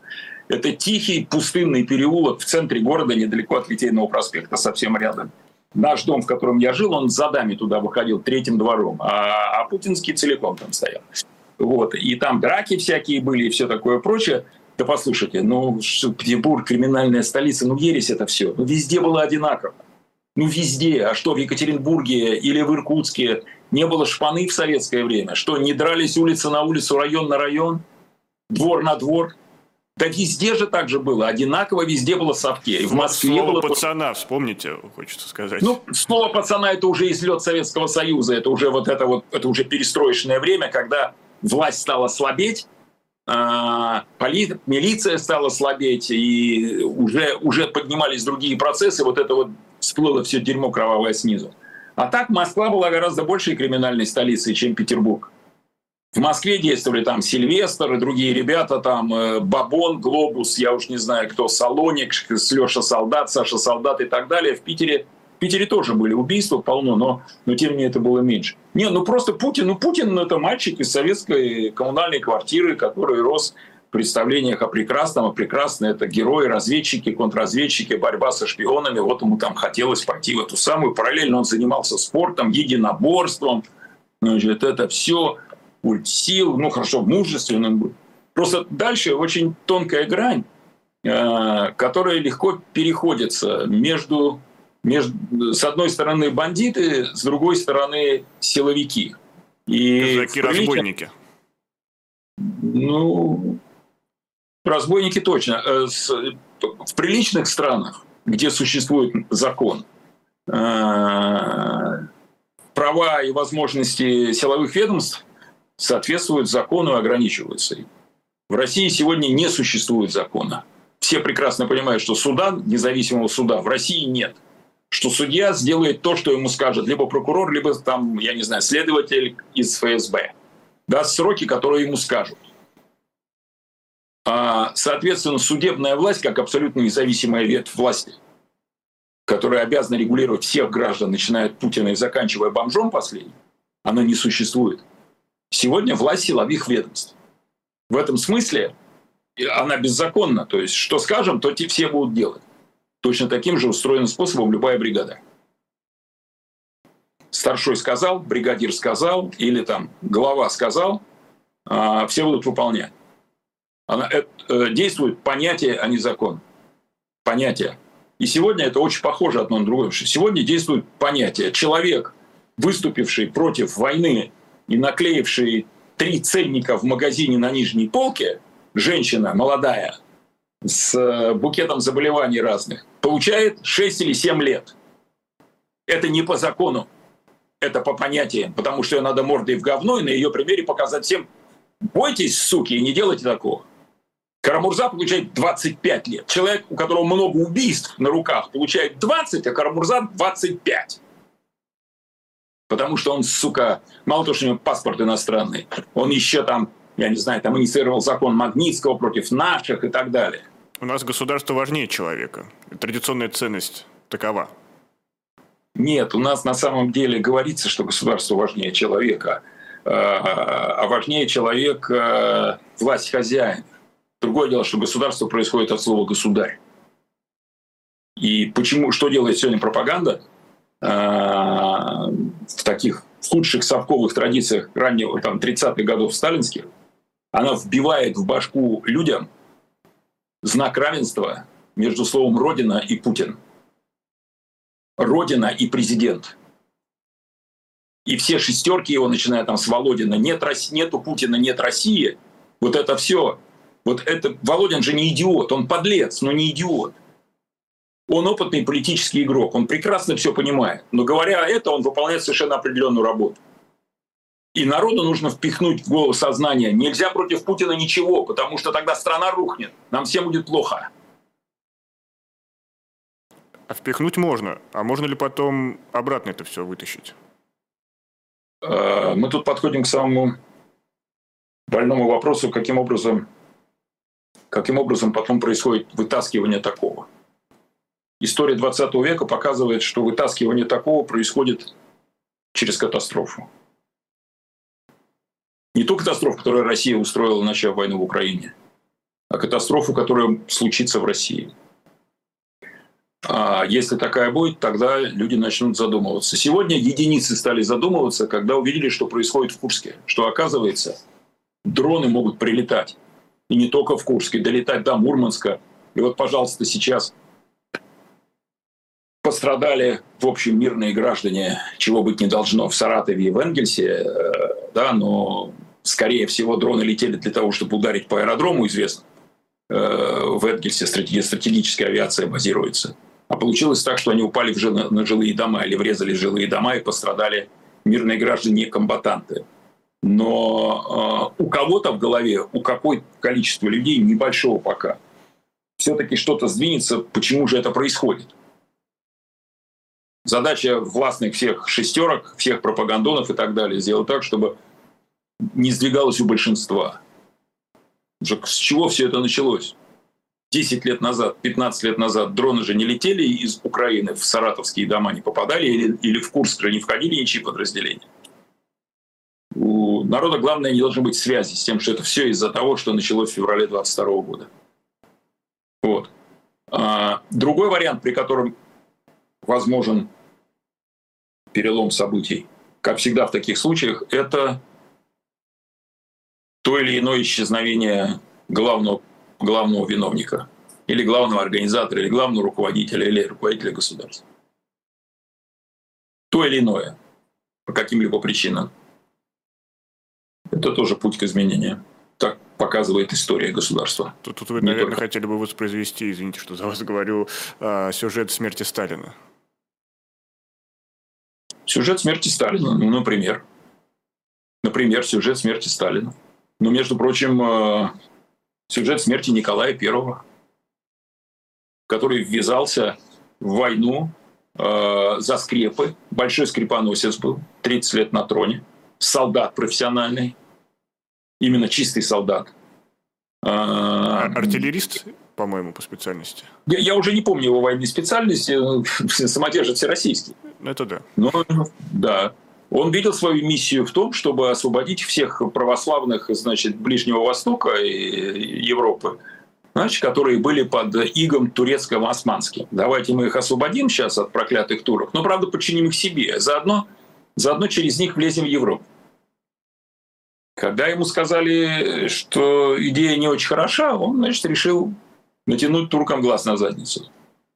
Это тихий пустынный переулок в центре города, недалеко от Литейного проспекта, совсем рядом. Наш дом, в котором я жил, он за дами туда выходил, третьим двором, а, а путинский целиком там стоял. Вот. И там драки всякие были и все такое прочее. Да послушайте, ну, Петербург, криминальная столица, ну, ересь это все. Ну, везде было одинаково. Ну, везде. А что, в Екатеринбурге или в Иркутске не было шпаны в советское время? Что, не дрались улица на улицу, район на район, двор на двор? Да везде же так же было. Одинаково везде было совки. И в Москве слово было... пацана, вспомните, хочется сказать. Ну, слово пацана — это уже излет Советского Союза. Это уже вот это вот, это уже перестроечное время, когда власть стала слабеть, поли... милиция стала слабеть, и уже, уже поднимались другие процессы. Вот это вот всплыло все дерьмо кровавое снизу. А так Москва была гораздо большей криминальной столицей, чем Петербург. В Москве действовали там Сильвестр и другие ребята, там Бабон, Глобус, я уж не знаю кто, Салоник, Леша Солдат, Саша Солдат и так далее. В Питере, в Питере тоже были убийства полно, но, но тем не менее это было меньше. Не, ну просто Путин, ну Путин это мальчик из советской коммунальной квартиры, который рос в представлениях о прекрасном, а прекрасное это герои, разведчики, контрразведчики, борьба со шпионами. Вот ему там хотелось пойти в эту самую. Параллельно он занимался спортом, единоборством, значит, это все... культ сил, ну хорошо, мужественным был. Просто дальше очень тонкая грань, э, которая легко переходится между, между, с одной стороны бандиты, с другой стороны силовики. И казаки-разбойники. Ну, разбойники точно. В приличных странах, где существует закон, э, права и возможности силовых ведомств соответствуют закону и ограничиваются им. В России сегодня не существует закона. Все прекрасно понимают, что суда, независимого суда, в России нет. Что судья сделает то, что ему скажет либо прокурор, либо там, я не знаю, следователь из эф эс бэ. Даст сроки, которые ему скажут. А, соответственно, судебная власть, как абсолютно независимая ветвь власти, которая обязана регулировать всех граждан, начиная от Путина и заканчивая бомжом последним, она не существует. Сегодня власть силовых ведомств. В этом смысле она беззаконна. То есть, что скажем, то все будут делать. Точно таким же устроенным способом любая бригада. Старшой сказал, бригадир сказал, или там глава сказал, все будут выполнять. Она, это, действует понятие, а не закон. Понятие. И сегодня это очень похоже одно на другое. Сегодня действует понятие. Человек, выступивший против войны и наклеивший три ценника в магазине на нижней полке, женщина молодая, с букетом заболеваний разных, получает шесть или семь лет. Это не по закону, это по понятиям, потому что ее надо мордой в говно и на ее примере показать всем: бойтесь, суки, и не делайте такого. Карамурза получает двадцать пять лет. Человек, у которого много убийств на руках, получает двадцать, а Карамурза двадцать пять. Потому что он, сука, мало того, что у него паспорт иностранный, он еще там, я не знаю, там инициировал закон Магнитского против наших и так далее. У нас государство важнее человека. Традиционная ценность такова. Нет, у нас на самом деле говорится, что государство важнее человека, а важнее человека власть хозяина. Другое дело, что государство происходит от слова «государь». И почему, что делает сегодня пропаганда? В таких худших совковых традициях раннего там, тридцатых годов сталинских, она вбивает в башку людям знак равенства между словом «Родина» и «Путин». Родина и президент. И все шестерки его, начиная там с Володина, нет, нету Путина, нет России, вот это все. Вот это, Володин же не идиот, он подлец, но не идиот. Он опытный политический игрок, он прекрасно все понимает. Но говоря это, он выполняет совершенно определенную работу. И народу нужно впихнуть в голову сознание: нельзя против Путина ничего, потому что тогда страна рухнет, нам всем будет плохо. А впихнуть можно. А можно ли потом обратно это все вытащить? Мы тут подходим к самому больному вопросу, каким образом, каким образом потом происходит вытаскивание такого. История двадцатого века показывает, что вытаскивание такого происходит через катастрофу. Не ту катастрофу, которую Россия устроила, начав войну в Украине, а катастрофу, которая случится в России. А если такая будет, тогда люди начнут задумываться. Сегодня единицы стали задумываться, когда увидели, что происходит в Курске. Что, оказывается, дроны могут прилетать. И не только в Курске, долетать до Мурманска. И вот, пожалуйста, сейчас пострадали, в общем, мирные граждане, чего быть не должно, в Саратове и в Энгельсе. Да, но, скорее всего, дроны летели для того, чтобы ударить по аэродрому, известно. В Энгельсе стратегическая авиация базируется. А получилось так, что они упали в жил... на жилые дома или врезались в жилые дома и пострадали мирные граждане, комбатанты. Но э, у кого-то в голове, у какое-то количества людей, небольшого пока, все-таки что-то сдвинется, почему же это происходит. Задача властных всех шестерок, всех пропагандонов и так далее сделать так, чтобы не сдвигалось у большинства. С чего все это началось? десять лет назад, пятнадцать лет назад дроны же не летели из Украины в саратовские дома, не попадали, или, или в Курск же не входили ничьи подразделения. У народа главное, не должны быть связи с тем, что это все из-за того, что началось в феврале двадцать второго года. Вот. А, другой вариант, при котором возможен перелом событий, как всегда в таких случаях, это то или иное исчезновение главного главного виновника, или главного организатора, или главного руководителя, или руководителя государства. То или иное, по каким-либо причинам. Это тоже путь к изменению. Так показывает история государства. Тут, тут вы, Не наверное, только. хотели бы воспроизвести, извините, что за вас говорю, сюжет смерти Сталина. Сюжет смерти Сталина, ну, например. Например, сюжет смерти Сталина. Но, между прочим, сюжет смерти Николая Первого, который ввязался в войну э, за скрепы. Большой скрепоносец был, тридцать лет на троне. Солдат профессиональный, именно чистый солдат. Артиллерист, по-моему, по специальности. Я, я уже не помню его военной специальности, самодержец всероссийский. Это да. Но, да. Он видел свою миссию в том, чтобы освободить всех православных, значит, Ближнего Востока и Европы, значит, которые были под игом турецким османским. Давайте мы их освободим сейчас от проклятых турок, но, правда, подчиним их себе. Заодно, заодно через них влезем в Европу. Когда ему сказали, что идея не очень хороша, он, значит, решил натянуть туркам глаз на задницу.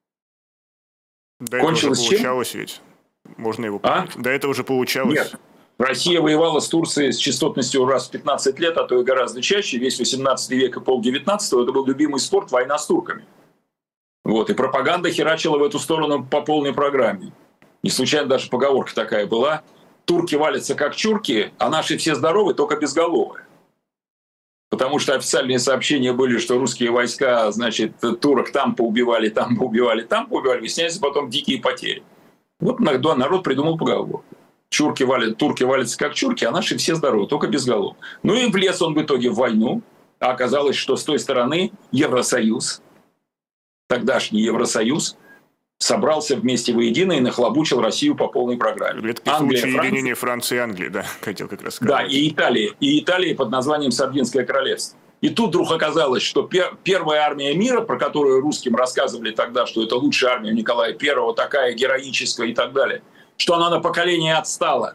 Да, кончилось это уже получалось чем? Ведь. Можно его понять. А? До этого уже получалось. Нет. Россия воевала с Турцией с частотностью раз в пятнадцать лет, а то и гораздо чаще. Весь восемнадцатый век и пол девятнадцатого это был любимый спорт — война с турками. Вот. И пропаганда херачила в эту сторону по полной программе. Не случайно даже поговорка такая была: турки валятся как чурки, а наши все здоровы, только безголовые. Потому что официальные сообщения были, что русские войска, значит, турок там поубивали, там поубивали, там поубивали, выясняются потом дикие потери. Вот народ придумал поговорку. Чурки валят, турки валятся как чурки, а наши все здоровы, только без голов. Ну и влез он в итоге в войну. А оказалось, что с той стороны Евросоюз, тогдашний Евросоюз, собрался вместе воедино и нахлобучил Россию по полной программе. Это Англия, случае Франция, единения Франции и Англии, да, хотел как раз сказать. Да, и Италия, и Италия под названием Сардинское королевство. И тут вдруг оказалось, что пер- первая армия мира, про которую русским рассказывали тогда, что это лучшая армия Николая Первого, такая героическая и так далее, что она на поколение отстала.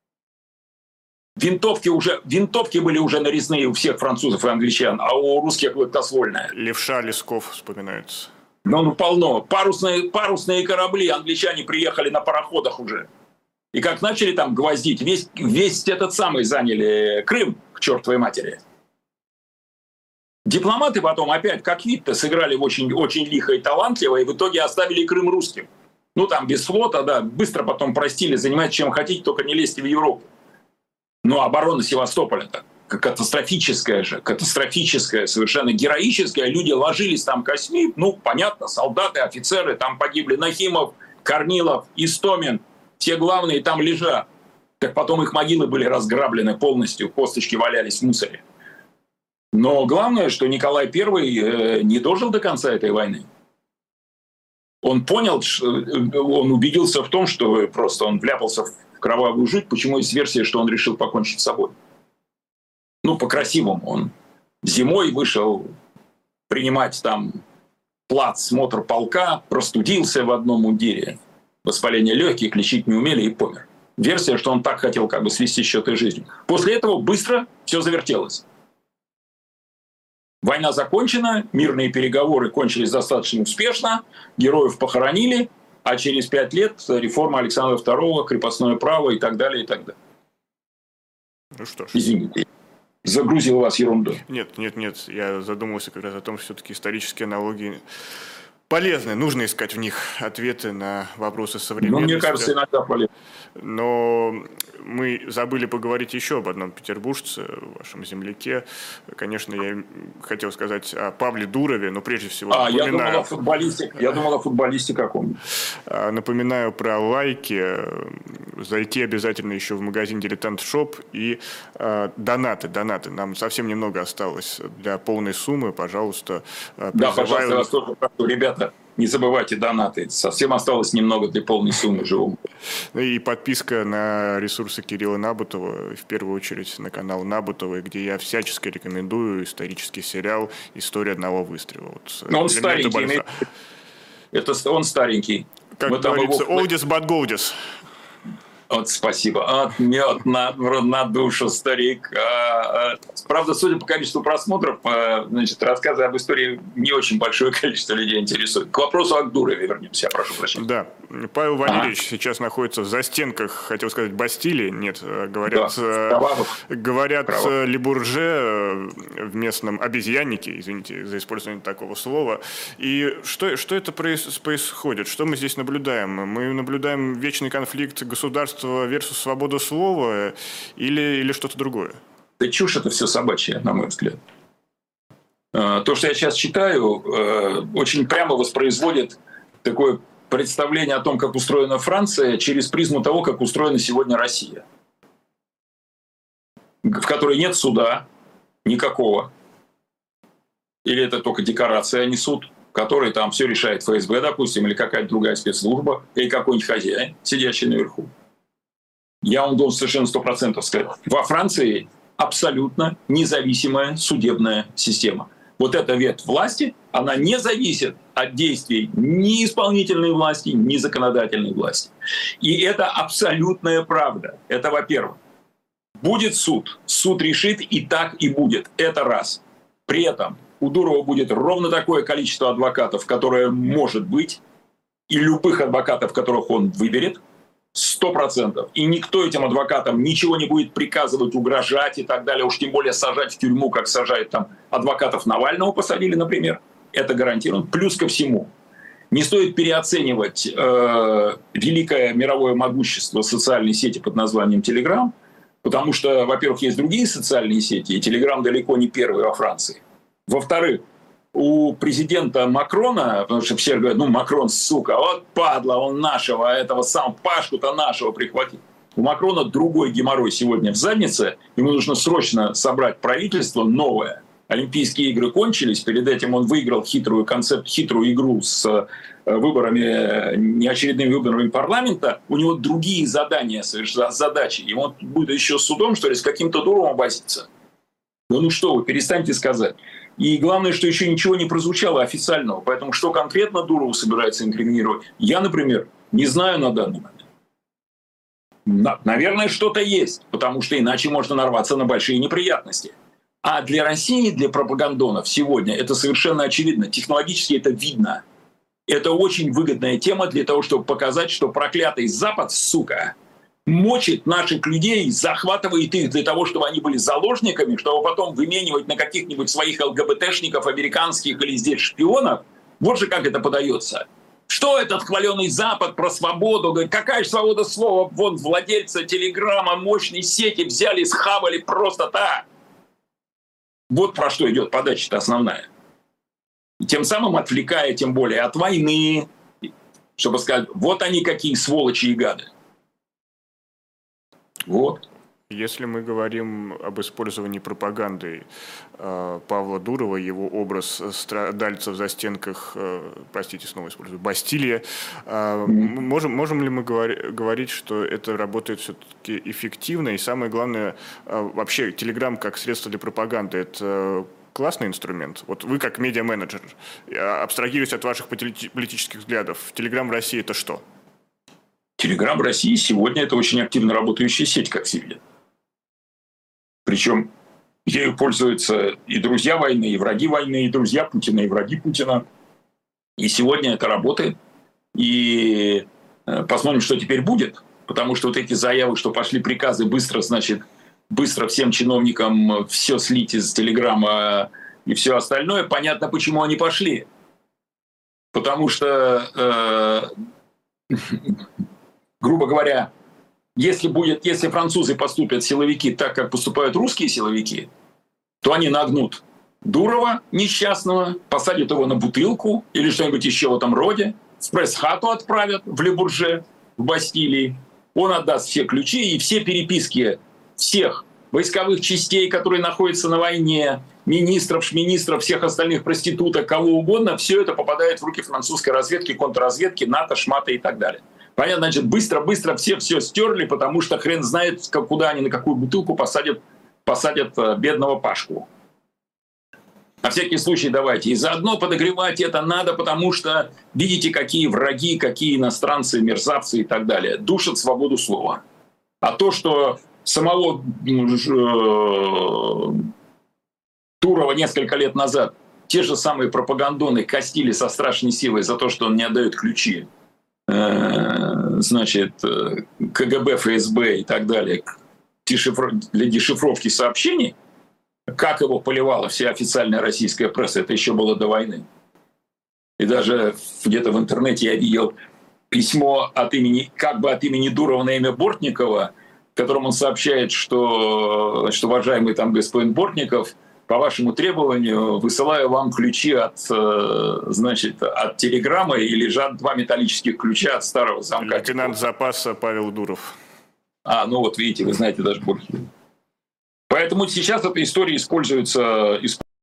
Винтовки, уже, винтовки были уже нарезные у всех французов и англичан, а у русских гладкоствольная. Левша, Лесков вспоминаются. Ну, ну полно. Парусные, парусные корабли, англичане приехали на пароходах уже. И как начали там гвоздить, весь, весь этот самый заняли Крым, к чертовой матери. Дипломаты потом опять, как вид-то, сыграли очень, очень лихо и талантливо, и в итоге оставили Крым русским. Ну, там, без флота, да, быстро потом простили, занимайтесь чем хотите, только не лезьте в Европу. Ну, оборона Севастополя-то катастрофическая же, катастрофическая, совершенно героическая. Люди ложились там косьми, ну, понятно, солдаты, офицеры, там погибли Нахимов, Корнилов, Истомин, все главные там лежат. Так потом их могилы были разграблены полностью, косточки валялись в мусоре. Но главное, что Николай Первый не дожил до конца этой войны. Он понял, он убедился в том, что просто он вляпался в кровавую жуть. Почему есть версия, что он решил покончить с собой? Ну, по-красивому. Он зимой вышел принимать там плац, смотр полка, простудился в одном мундире, воспаление легких, лечить не умели и помер. Версия, что он так хотел как бы свести счеты жизни. После этого быстро все завертелось. Война закончена, мирные переговоры кончились достаточно успешно, героев похоронили, а через пять лет реформа Александра второго, крепостное право и так далее, и так далее. Ну что ж. Извините, загрузил вас ерундой. Нет, нет, нет, я задумывался как раз о том, что все-таки исторические аналогии полезны, нужно искать в них ответы на вопросы современности. Ну, мне кажется, иногда полезно. Но мы забыли поговорить еще об одном петербуржце, вашем земляке. Конечно, я хотел сказать о Павле Дурове, но прежде всего... А, напоминаю... я думал о футболисте, я думал о футболисте каком-нибудь. Напоминаю про лайки. Зайти обязательно еще в магазин «Дилетант Шоп» и э, донаты, донаты. Нам совсем немного осталось для полной суммы. Пожалуйста, призываю... Да, пожалуйста, я вас тоже прошу, ребята, не забывайте донаты. Совсем осталось немного для полной суммы живому. И подписка на ресурсы Кирилла Набутова, в первую очередь на канал Набутова, где я всячески рекомендую исторический сериал «История одного выстрела». Вот, но он старенький. Это, это он старенький. Как Мы говорится, его... oldies but goldies. Вот спасибо. Отмет на, на душу, старик. Правда, судя по количеству просмотров, значит, рассказы об истории не очень большое количество людей интересует. К вопросу о Дурове вернемся, я прошу прощения. Да. Павел Валерьевич ага. сейчас находится в застенках, хотел сказать, Бастилии. Нет, говорят, да, говорят Ле-Бурже в местном обезьяннике, извините за использование такого слова. И что, что это происходит? Что мы здесь наблюдаем? Мы наблюдаем вечный конфликт государства versus свобода слова или, или что-то другое? Да чушь это все собачья, на мой взгляд. То, что я сейчас читаю, очень прямо воспроизводит такое представление о том, как устроена Франция, через призму того, как устроена сегодня Россия, в которой нет суда никакого. Или это только декорация, а не суд, в которой там все решает эф эс бэ, допустим, или какая-то другая спецслужба, или какой-нибудь хозяин, сидящий наверху. Я вам должен совершенно сто процентов сказать. Во Франции абсолютно независимая судебная система. Вот эта ветвь власти, она не зависит от действий ни исполнительной власти, ни законодательной власти. И это абсолютная правда. Это во-первых. Будет суд. Суд решит, и так и будет. Это раз. При этом у Дурова будет ровно такое количество адвокатов, которое может быть, и любых адвокатов, которых он выберет, сто процентов. И никто этим адвокатам ничего не будет приказывать, угрожать и так далее. Уж тем более сажать в тюрьму, как сажают там адвокатов Навального посадили, например. Это гарантировано. Плюс ко всему, не стоит переоценивать э, великое мировое могущество социальной сети под названием Telegram, потому что, во-первых, есть другие социальные сети, и Telegram далеко не первый во Франции. Во-вторых, у президента Макрона, потому что все говорят, ну, Макрон, сука, вот падла, он нашего, этого сам Пашку-то нашего прихватил. У Макрона другой геморрой сегодня в заднице, ему нужно срочно собрать правительство новое. Олимпийские игры кончились, перед этим он выиграл хитрую концепт, хитрую игру с выборами, неочередными выборами парламента. У него другие задания, задачи. И он будет еще с судом, что ли, с каким-то Дуровым возиться. Ну, ну что вы, перестаньте сказать. И главное, что еще ничего не прозвучало официального. Поэтому что конкретно Дурову собирается инкриминировать, я, например, не знаю на данный момент. Наверное, что-то есть, потому что иначе можно нарваться на большие неприятности. А для России, для пропагандонов сегодня это совершенно очевидно. Технологически это видно. Это очень выгодная тема для того, чтобы показать, что проклятый Запад, сука, мочит наших людей, захватывает их для того, чтобы они были заложниками, чтобы потом выменивать на каких-нибудь своих ЛГБТшников, американских или здесь шпионов. Вот же как это подается. Что этот хваленый Запад про свободу? Говорит, какая же свобода слова? Вон владельца Телеграма, мощной сети взяли, схавали просто так. Вот про что идет подача-то основная. И тем самым отвлекая, тем более, от войны, чтобы сказать, вот они какие сволочи и гады. Вот. Если мы говорим об использовании пропаганды э, Павла Дурова, его образ страдальца в застенках, э, простите, снова использую, Бастилия, э, mm-hmm. можем, можем ли мы говори, говорить, что это работает все-таки эффективно? И самое главное, э, вообще, Telegram как средство для пропаганды, это классный инструмент. Вот вы как медиа-менеджер, абстрагируясь от ваших политических взглядов, Telegram в России это что? Telegram в России сегодня это очень активно работающая сеть, как все видят. Причем ею пользуются и друзья войны, и враги войны, и друзья Путина, и враги Путина. И сегодня это работает. И посмотрим, что теперь будет. Потому что вот эти заявы, что пошли приказы быстро, значит, быстро всем чиновникам все слить из Телеграма и все остальное, понятно, почему они пошли. Потому что, э, грубо говоря, если, будет, если французы поступят, силовики, так, как поступают русские силовики, то они нагнут Дурова несчастного, посадят его на бутылку или что-нибудь еще в этом роде, в пресс-хату отправят в Ле-Бурже, в Бастилии. Он отдаст все ключи и все переписки всех войсковых частей, которые находятся на войне, министров, шминистров, всех остальных проституток, кого угодно, все это попадает в руки французской разведки, контрразведки, НАТО, шмата и так далее. Понятно, значит, быстро-быстро все все стерли, потому что хрен знает, куда они, на какую бутылку посадят, посадят бедного Пашку. На всякий случай давайте. И заодно подогревать это надо, потому что видите, какие враги, какие иностранцы, мерзавцы и так далее. Душат свободу слова. А то, что самого э, Турова несколько лет назад те же самые пропагандоны костили со страшной силой за то, что он не отдает ключи, э, значит, КГБ, ФСБ и так далее для дешифровки сообщений, как его поливала вся официальная российская пресса, это еще было до войны. И даже где-то в интернете я видел письмо от имени, как бы от имени Дурова на имя Бортникова, в котором он сообщает, что, что уважаемый там господин Бортников, по вашему требованию высылаю вам ключи от, значит, от телеграммы, и лежат два металлических ключа от старого замка. Лейтенант запаса Павел Дуров. А, ну вот видите, вы знаете даже больше. Поэтому сейчас эта история используется...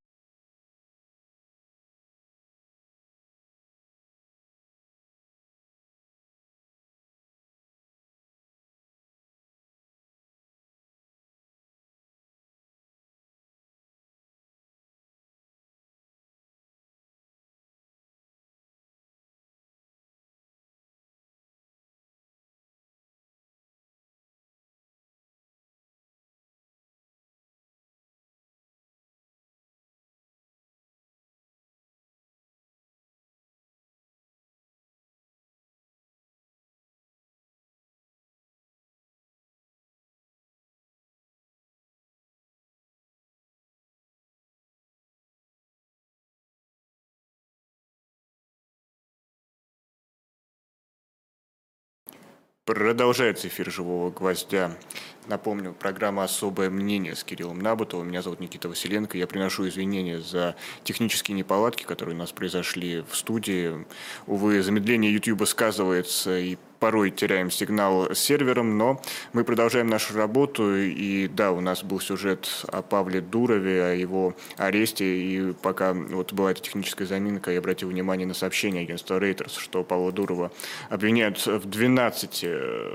Продолжается эфир «Живого гвоздя». Напомню, программа «Особое мнение» с Кириллом Набутовым. Меня зовут Никита Василенко. Я приношу извинения за технические неполадки, которые у нас произошли в студии. Увы, замедление YouTube сказывается, и порой теряем сигнал с сервером, но мы продолжаем нашу работу. И да, у нас был сюжет о Павле Дурове, о его аресте. И пока вот была эта техническая заминка, я обратил внимание на сообщение агентства Reuters, что Павла Дурова обвиняют в двенадцати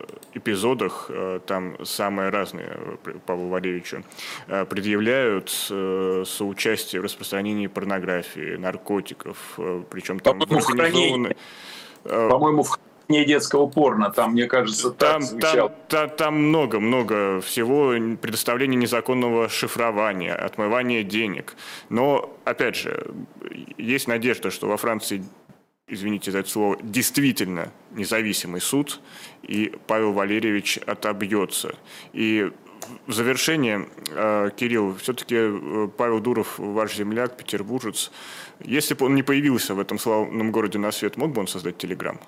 эпизодах. Там самые разные Павлу Валерьевичу предъявляют соучастие в распространении порнографии, наркотиков, причем там по-моему, в хранении, по-моему, в хранении детского порно, там, мне кажется, там, так звучало. Там, там, там много-много всего, предоставление незаконного шифрования, отмывания денег. Но, опять же, есть надежда, что во Франции, извините за это слово, действительно независимый суд, и Павел Валерьевич отобьется. И в завершение, Кирилл, все-таки Павел Дуров, ваш земляк, петербуржец, если бы он не появился в этом славном городе на свет, мог бы он создать Телеграм?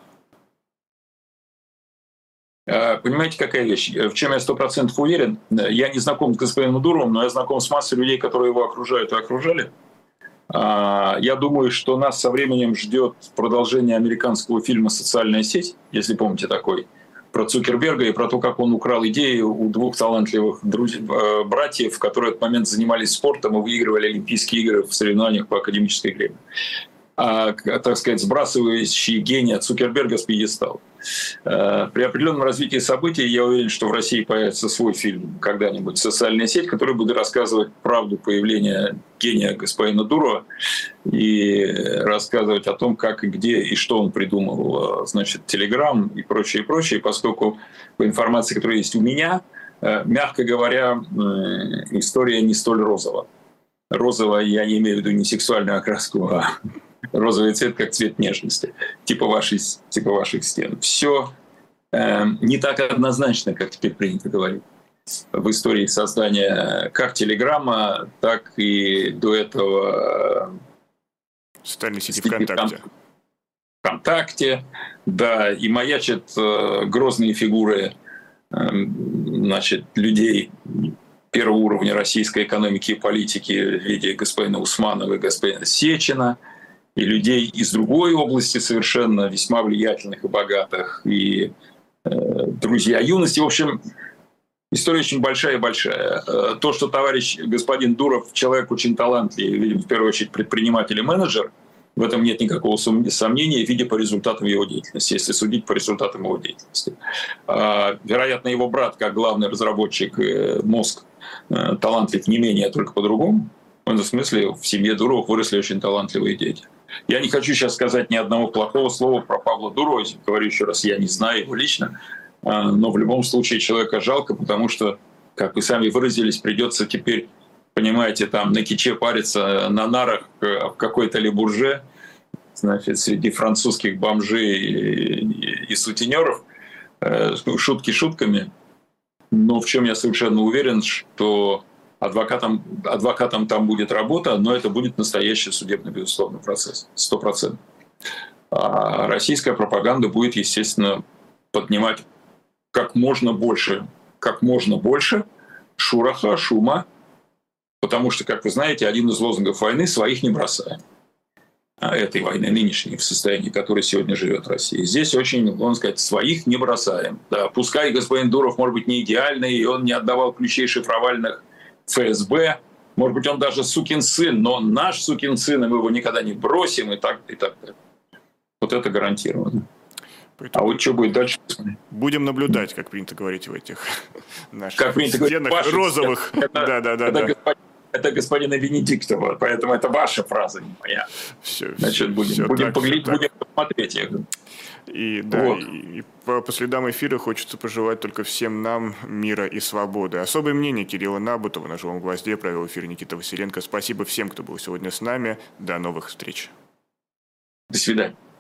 Понимаете, какая вещь? В чем я сто процентов уверен? Я не знаком с господином Дуровым, но я знаком с массой людей, которые его окружают и окружали. Я думаю, что нас со временем ждет продолжение американского фильма «Социальная сеть», если помните такой, про Цукерберга и про то, как он украл идею у двух талантливых друзей, братьев, которые в этот момент занимались спортом и выигрывали Олимпийские игры в соревнованиях по академической игре. а, так сказать, сбрасывающий гения Цукерберга с пьедестала. При определенном развитии событий я уверен, что в России появится свой фильм когда-нибудь, «Социальная сеть», который будет рассказывать правду появления гения господина Дурова и рассказывать о том, как и где и что он придумал, значит, Телеграм и прочее, и прочее, поскольку по информации, которая есть у меня, мягко говоря, история не столь розовая. Розовая я не имею в виду не сексуальную окраску, а розовый цвет как цвет нежности, типа, вашей, типа ваших стен. Все э, не так однозначно, как теперь принято говорить. В истории создания как Телеграма, так и до этого социальной сети ВКонтакте. ВКонтакте, да, и маячат э, грозные фигуры э, значит, людей первого уровня российской экономики и политики в виде господина Усманова и господина Сечина, и людей из другой области совершенно весьма влиятельных и богатых, и э, друзья юности. В общем, история очень большая и большая. То, что товарищ господин Дуров человек очень талантливый, видимо, в первую очередь предприниматель и менеджер, в этом нет никакого сомнения, видя по результатам его деятельности, если судить по результатам его деятельности. Вероятно, его брат, как главный разработчик мозг, талантлив не менее, только по-другому. В этом смысле в семье Дуровых выросли очень талантливые дети. Я не хочу сейчас сказать ни одного плохого слова про Павла Дурова. Говорю еще раз, я не знаю его лично. Но в любом случае человека жалко, потому что, как вы сами выразились, придется теперь, понимаете, там на киче париться на нарах в какой-то лебурже, значит, среди французских бомжей и, и сутенеров. Шутки шутками. Но в чем я совершенно уверен, что адвокатам, адвокатам там будет работа, но это будет настоящий судебный, безусловно, процесс. Сто процентов. А российская пропаганда будет, естественно, поднимать как можно больше, как можно больше шураха, шума, потому что, как вы знаете, один из лозунгов войны — «своих не бросаем». Этой войны, нынешней, в состоянии, в которой сегодня живет Россия. Здесь очень, можно сказать, своих не бросаем. Да, пускай господин Дуров, может быть, не идеальный, и он не отдавал ключей шифровальных ФСБ, может быть, он даже сукин сын, но наш сукин сын, и мы его никогда не бросим, и так, и так далее. Вот это гарантированно. Поэтому а вот что будет дальше? Будем наблюдать, как принято говорить в этих наших как стенах говорить, розовых. Да, да, да. Это, это господина Венедиктова, поэтому это ваша фраза, не моя. Все, Значит, будем, все будем, так, поглядеть, будем посмотреть. И, да, вот. и, и по, по следам эфира хочется пожелать только всем нам мира и свободы. Особое мнение Кирилла Набутова на «Живом гвозде» провел эфир Никита Василенко. Спасибо всем, кто был сегодня с нами. До новых встреч. До свидания.